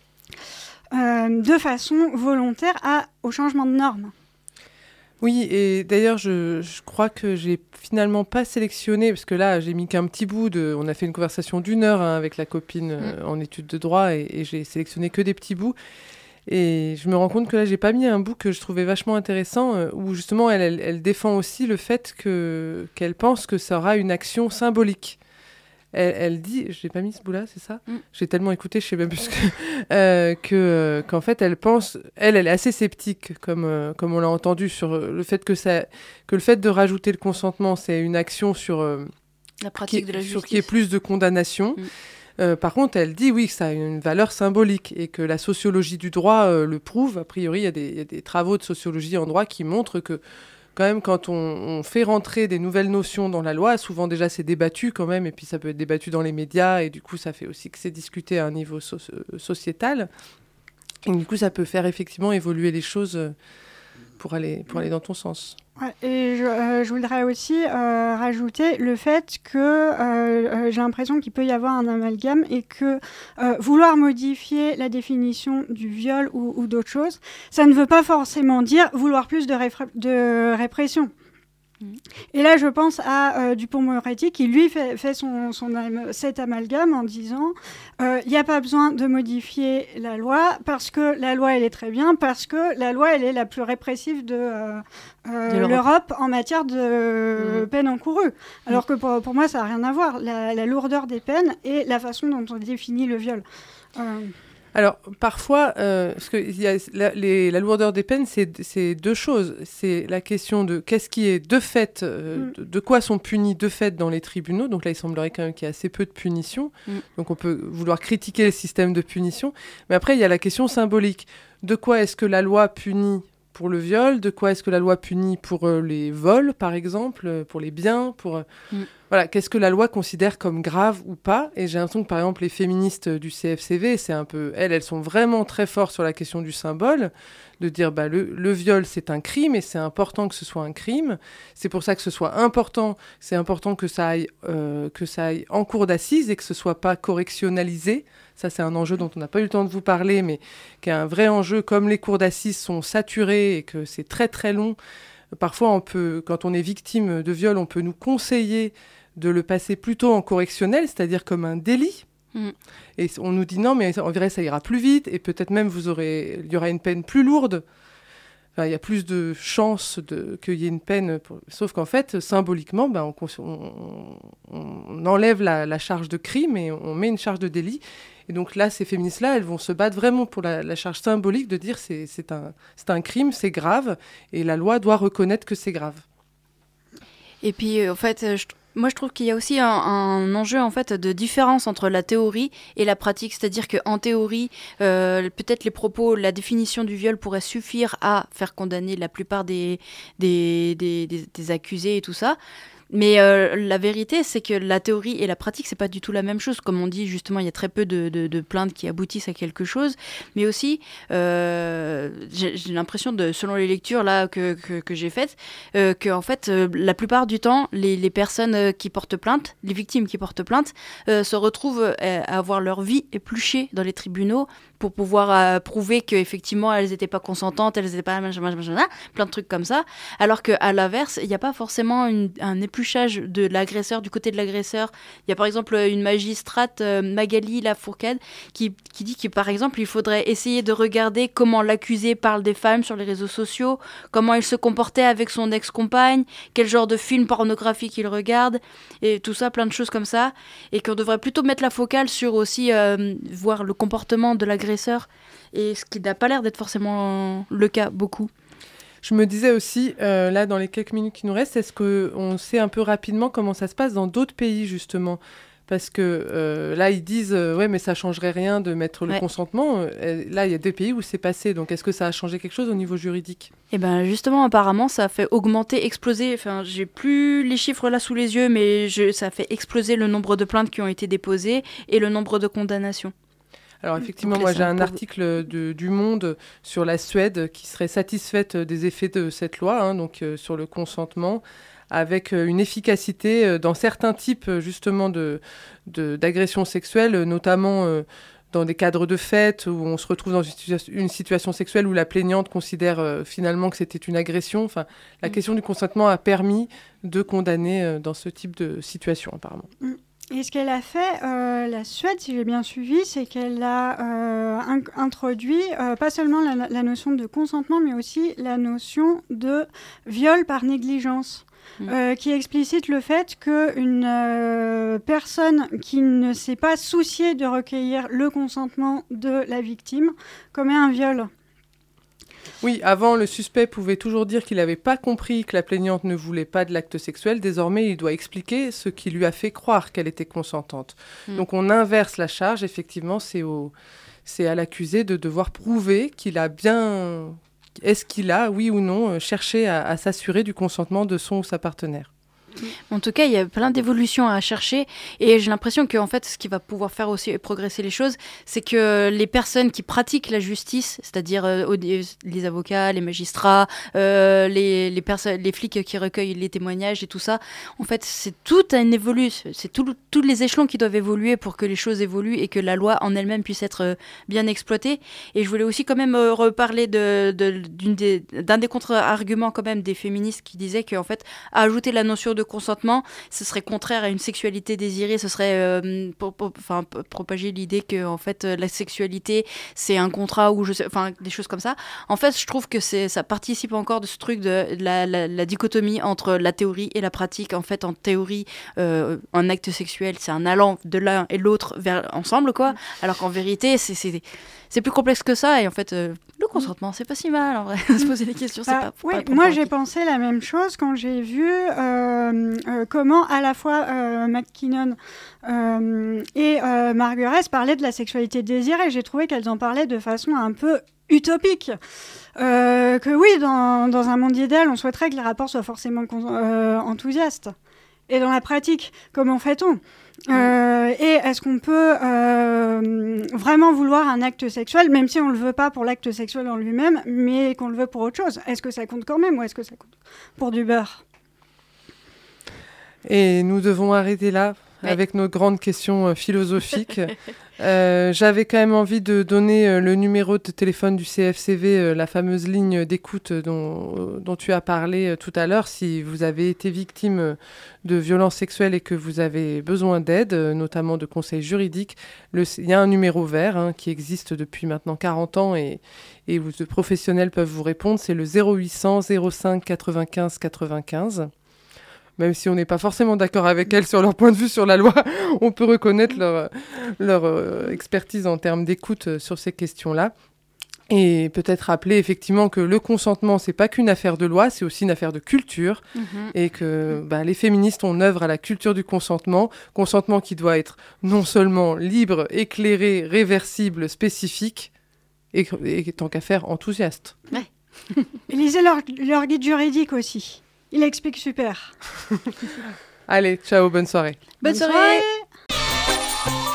Euh, de façon volontaire à, au changement de normes. Oui, et d'ailleurs, je, je crois que j'ai finalement pas sélectionné, parce que là, j'ai mis qu'un petit bout de... On a fait une conversation d'une heure hein, avec la copine euh, en études de droit, et, et j'ai sélectionné que des petits bouts. Et je me rends compte que là, j'ai pas mis un bout que je trouvais vachement intéressant, euh, où justement, elle, elle, elle défend aussi le fait que, qu'elle pense que ça aura une action symbolique. Elle, elle dit, je n'ai pas mis ce bout-là, c'est ça ? mm. J'ai tellement écouté, je ne sais même plus ce que, euh, que, euh, qu'en fait, elle pense, elle, elle est assez sceptique, comme, euh, comme on l'a entendu, sur le fait que, ça, que le fait de rajouter le consentement, c'est une action sur, euh, la pratique qui, de la sur justice. qui est plus de condamnation. Mm. Euh, par contre, elle dit, oui, que ça a une valeur symbolique et que la sociologie du droit euh, le prouve. A priori, il y, y a des travaux de sociologie en droit qui montrent que quand même, quand on, on fait rentrer des nouvelles notions dans la loi, souvent déjà c'est débattu quand même, et puis ça peut être débattu dans les médias, et du coup ça fait aussi que c'est discuté à un niveau so- sociétal. Et du coup ça peut faire effectivement évoluer les choses pour aller, pour aller dans ton sens. Ouais, et je, euh, je voudrais aussi euh, rajouter le fait que euh, euh, j'ai l'impression qu'il peut y avoir un amalgame et que euh, vouloir modifier la définition du viol ou, ou d'autres choses, ça ne veut pas forcément dire vouloir plus de, réfra- de répression. Et là, je pense à euh, Dupond-Moretti qui, lui, fait, fait son, son am- cet amalgame en disant il euh, n'y a pas besoin de modifier la loi parce que la loi, elle est très bien, parce que la loi, elle est la plus répressive de, euh, euh, de l'Europe. l'Europe en matière de mmh. peine encourue. Alors mmh. que pour, pour moi, ça n'a rien à voir. La, la lourdeur des peines et la façon dont on définit le viol. Euh... Alors, parfois, euh, parce que il y a la, les, la lourdeur des peines, c'est, c'est deux choses. C'est la question de qu'est-ce qui est de fait, euh, mm. de, de quoi sont punis de fait dans les tribunaux. Donc là, il semblerait quand même qu'il y ait assez peu de punitions. Mm. Donc on peut vouloir critiquer le système de punition. Mais après, il y a la question symbolique. De quoi est-ce que la loi punit pour le viol? De quoi est-ce que la loi punit pour euh, les vols, par exemple, euh, pour les biens, pour... Euh, mm. Voilà, qu'est-ce que la loi considère comme grave ou pas? Et j'ai l'impression que, par exemple, les féministes du C F C V, c'est un peu... Elles, elles sont vraiment très fortes sur la question du symbole, de dire bah, le, le viol, c'est un crime, et c'est important que ce soit un crime. C'est pour ça que ce soit important, c'est important que ça aille, euh, que ça aille en cour d'assises et que ce soit pas correctionnalisé. Ça, c'est un enjeu dont on n'a pas eu le temps de vous parler, mais qui est un vrai enjeu. Comme les cours d'assises sont saturées et que c'est très, très long, parfois, on peut, quand on est victime de viol, on peut nous conseiller de le passer plutôt en correctionnel, c'est-à-dire comme un délit. Mm. Et on nous dit non, mais en vrai, ça ira plus vite, et peut-être même vous aurez, il y aura une peine plus lourde. Enfin, il y a plus de chances de, qu'il y ait une peine. Pour... Sauf qu'en fait, symboliquement, ben, on, on, on enlève la, la charge de crime et on met une charge de délit. Et donc là, ces féministes-là, elles vont se battre vraiment pour la, la charge symbolique de dire c'est, c'est, un, c'est un crime, c'est grave, et la loi doit reconnaître que c'est grave. Et puis, en fait, je Moi, je trouve qu'il y a aussi un, un enjeu en fait de différence entre la théorie et la pratique, c'est-à-dire qu'en théorie, euh, peut-être les propos, la définition du viol pourrait suffire à faire condamner la plupart des des, des, des, des accusés et tout ça. Mais euh, la vérité, c'est que la théorie et la pratique, c'est pas du tout la même chose. Comme on dit, justement, il y a très peu de, de, de plaintes qui aboutissent à quelque chose. Mais aussi, euh, j'ai, j'ai l'impression, de, selon les lectures là, que, que, que j'ai faites, euh, que en fait, euh, la plupart du temps, les, les personnes qui portent plainte, les victimes qui portent plainte, euh, se retrouvent à avoir leur vie épluchée dans les tribunaux pour pouvoir euh, prouver qu'effectivement, elles n'étaient pas consentantes, elles n'étaient pas... Machin, machin, machin, plein de trucs comme ça. Alors qu'à l'inverse, il n'y a pas forcément une, un épluchage de l'agresseur, du côté de l'agresseur. Il y a par exemple une magistrate, euh, Magali Lafourcade, qui, qui dit que par exemple, il faudrait essayer de regarder comment l'accusé parle des femmes sur les réseaux sociaux, comment il se comportait avec son ex-compagne, quel genre de film pornographique il regarde, et tout ça, plein de choses comme ça. Et qu'on devrait plutôt mettre la focale sur aussi euh, voir le comportement de l'agresseur, et ce qui n'a pas l'air d'être forcément le cas beaucoup. Je me disais aussi, euh, là, dans les quelques minutes qui nous restent, est-ce qu'on sait un peu rapidement comment ça se passe dans d'autres pays, justement ? Parce que euh, là, ils disent, euh, ouais, mais ça ne changerait rien de mettre le ouais. consentement. Euh, là, il y a des pays où c'est passé. Donc, est-ce que ça a changé quelque chose au niveau juridique ? Eh bien, justement, apparemment, ça a fait augmenter, exploser. Enfin, j'ai plus les chiffres là sous les yeux, mais je, ça a fait exploser le nombre de plaintes qui ont été déposées et le nombre de condamnations. Alors effectivement, moi j'ai un article de, du Monde sur la Suède qui serait satisfaite des effets de cette loi, hein, donc euh, sur le consentement, avec euh, une efficacité euh, dans certains types justement de, de, d'agressions sexuelles, notamment euh, dans des cadres de fête où on se retrouve dans une, situa- une situation sexuelle où la plaignante considère euh, finalement que c'était une agression. Enfin, la mmh. question du consentement a permis de condamner euh, dans ce type de situation apparemment. Mmh. Et ce qu'elle a fait, euh, la Suède, si j'ai bien suivi, c'est qu'elle a euh, in- introduit euh, pas seulement la, la notion de consentement, mais aussi la notion de viol par négligence, mmh. euh, qui explicite le fait qu'une euh, personne qui ne s'est pas souciée de recueillir le consentement de la victime commet un viol. Oui, avant, le suspect pouvait toujours dire qu'il n'avait pas compris que la plaignante ne voulait pas de l'acte sexuel. Désormais, il doit expliquer ce qui lui a fait croire qu'elle était consentante. Mmh. Donc, on inverse la charge. Effectivement, c'est, au... c'est à l'accusé de devoir prouver qu'il a bien... Est-ce qu'il a, oui ou non, cherché à, à s'assurer du consentement de son ou sa partenaire ? En tout cas, il y a plein d'évolutions à chercher et j'ai l'impression que en fait, ce qui va pouvoir faire aussi progresser les choses, c'est que les personnes qui pratiquent la justice, c'est-à-dire euh, les avocats, les magistrats, euh, les, les, perso- les flics qui recueillent les témoignages et tout ça, en fait, c'est tout un évolu, c'est tout, tous les échelons qui doivent évoluer pour que les choses évoluent et que la loi en elle-même puisse être euh, bien exploitée. Et je voulais aussi quand même euh, reparler de, de, d'une des, d'un des contre-arguments quand même des féministes qui disaient qu'en fait, ajouter la notion de de consentement, ce serait contraire à une sexualité désirée, ce serait euh, pour, pour, enfin, propager l'idée que en fait la sexualité c'est un contrat ou je sais, enfin des choses comme ça. En fait, je trouve que c'est ça participe encore de ce truc de, de la, la, la dichotomie entre la théorie et la pratique. En fait, en théorie, euh, un acte sexuel c'est un allant de l'un et l'autre vers ensemble, quoi. Alors qu'en vérité, c'est c'est c'est plus complexe que ça. Et en fait, euh, le consentement, c'est pas si mal en vrai. Se poser des questions, c'est Ah, pas. oui, pas moi j'ai pensé la même chose quand j'ai vu euh, euh, comment à la fois euh, McKinnon euh, et euh, Marguerite parlaient de la sexualité désirée. J'ai trouvé qu'elles en parlaient de façon un peu utopique. Euh, que oui, dans, dans un monde idéal, on souhaiterait que les rapports soient forcément con- euh, enthousiastes. Et dans la pratique, comment fait-on ? Euh, et est-ce qu'on peut euh, vraiment vouloir un acte sexuel, même si on ne le veut pas pour l'acte sexuel en lui-même, mais qu'on le veut pour autre chose ? Est-ce que ça compte quand même ou est-ce que ça compte pour du beurre ? Et nous devons arrêter là, ouais. avec nos grandes questions euh, philosophiques. euh, j'avais quand même envie de donner euh, le numéro de téléphone du C F C V, euh, la fameuse ligne d'écoute dont, euh, dont tu as parlé euh, tout à l'heure. Si vous avez été victime euh, de violences sexuelles et que vous avez besoin d'aide, euh, notamment de conseils juridiques, il y a un numéro vert hein, qui existe depuis maintenant quarante ans et, et où de professionnels peuvent vous répondre. C'est le zéro huit cents zéro cinq quatre-vingt-quinze quatre-vingt-quinze. Même si on n'est pas forcément d'accord avec elles sur leur point de vue sur la loi, on peut reconnaître leur, leur euh, expertise en termes d'écoute euh, sur ces questions-là. Et peut-être rappeler effectivement que le consentement, c'est pas qu'une affaire de loi, c'est aussi une affaire de culture. Mmh. Et que bah, les féministes, on œuvre à la culture du consentement. Consentement qui doit être non seulement libre, éclairé, réversible, spécifique, et, et tant qu'à faire, enthousiaste. Ouais. Lisez leur, leur guide juridique aussi. Il explique super. Allez, ciao, bonne soirée. Bonne, bonne soirée. soirée.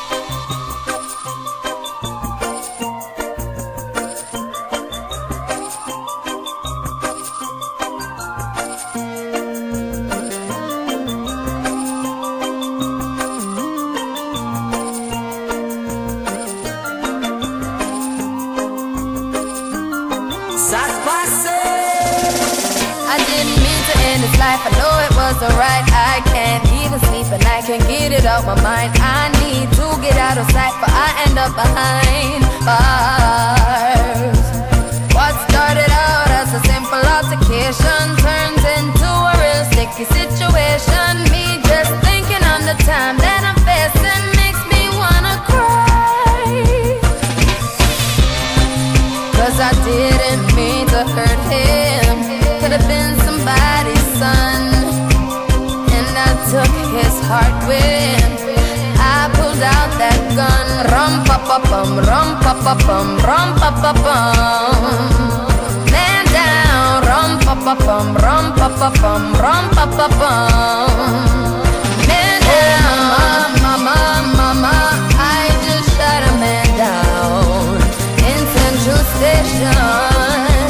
I know it wasn't right. I can't even sleep and I can't get it out my mind. I need to get out of sight, but I end up behind bars. What started out as a simple altercation turns into a real sticky situation. Me just thinking on the time that I'm facing makes me wanna cry. Cause I didn't mean to hurt him. Could have been somebody's son, and I took his heart when I pulled out that gun. Rum pa pa bum, rum pa pa bum, rum pa pa bum. Man down, rum pa pa bum, rum pa pa bum, rum pa pa bum. Man down, mama, mama, I just shot a man down in Central Station.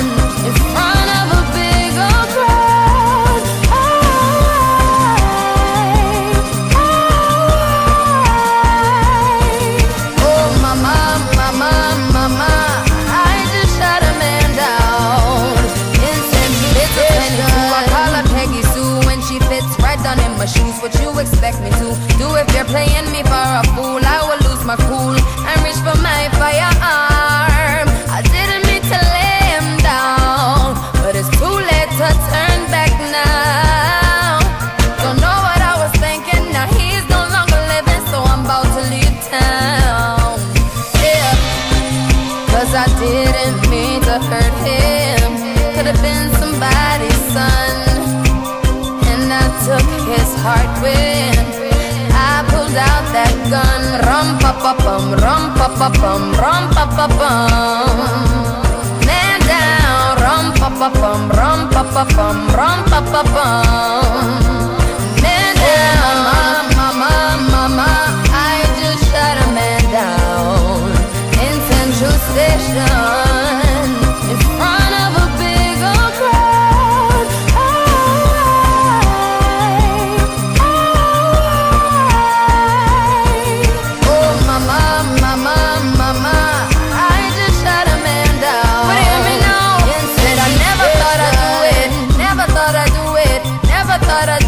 Shoes, what you expect me to do if you're playing me for a fool? I will lose my cool and reach for my firearm. I didn't mean to lay him down, but it's too late to turn back now. Don't know what I was thinking, now he's no longer living, so I'm about to leave town. Yeah, cause I didn't mean to hurt him. Could have been somebody's son. Took his heart when I pulled out that gun. Rum pa pa bum, rum pa pa bum, rum pa pa bum. Man down, rum pa pa bum, rum pa pa bum, rum pa pa bum. Man down, mama, mama, I just shot a man down in Central Station in front of a big old crowd. But I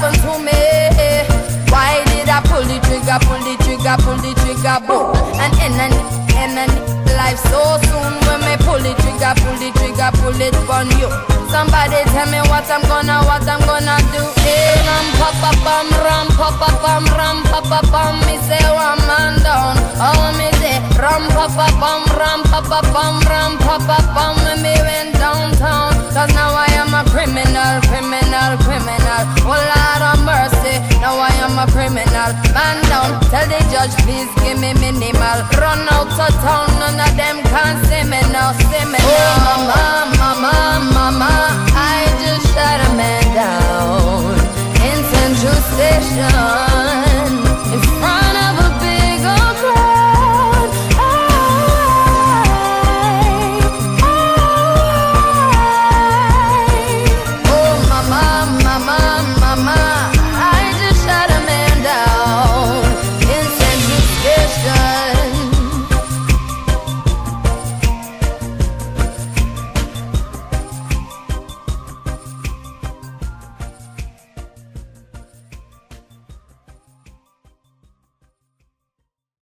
happened to me? Why did I pull the trigger, pull the trigger, pull the trigger, boom? And in and in and life so soon. When me pull the trigger, pull the trigger, pull it on you. Somebody tell me what I'm gonna, what I'm gonna do. Hey, ram pa pa pam, ram pa pa pam, ram pa pa pam. Me say one man down. Oh me say ram pa pa pam, ram pa pa pam, ram pa pa pam. When me went downtown, 'cause now I am a criminal, criminal, criminal. Oh Lord of mercy, now I am a criminal. Man down, tell the judge please give me minimal. Run out of town, none of them can see me now, see me now. Oh mama, mama, mama, I just shot a man down in Central Station.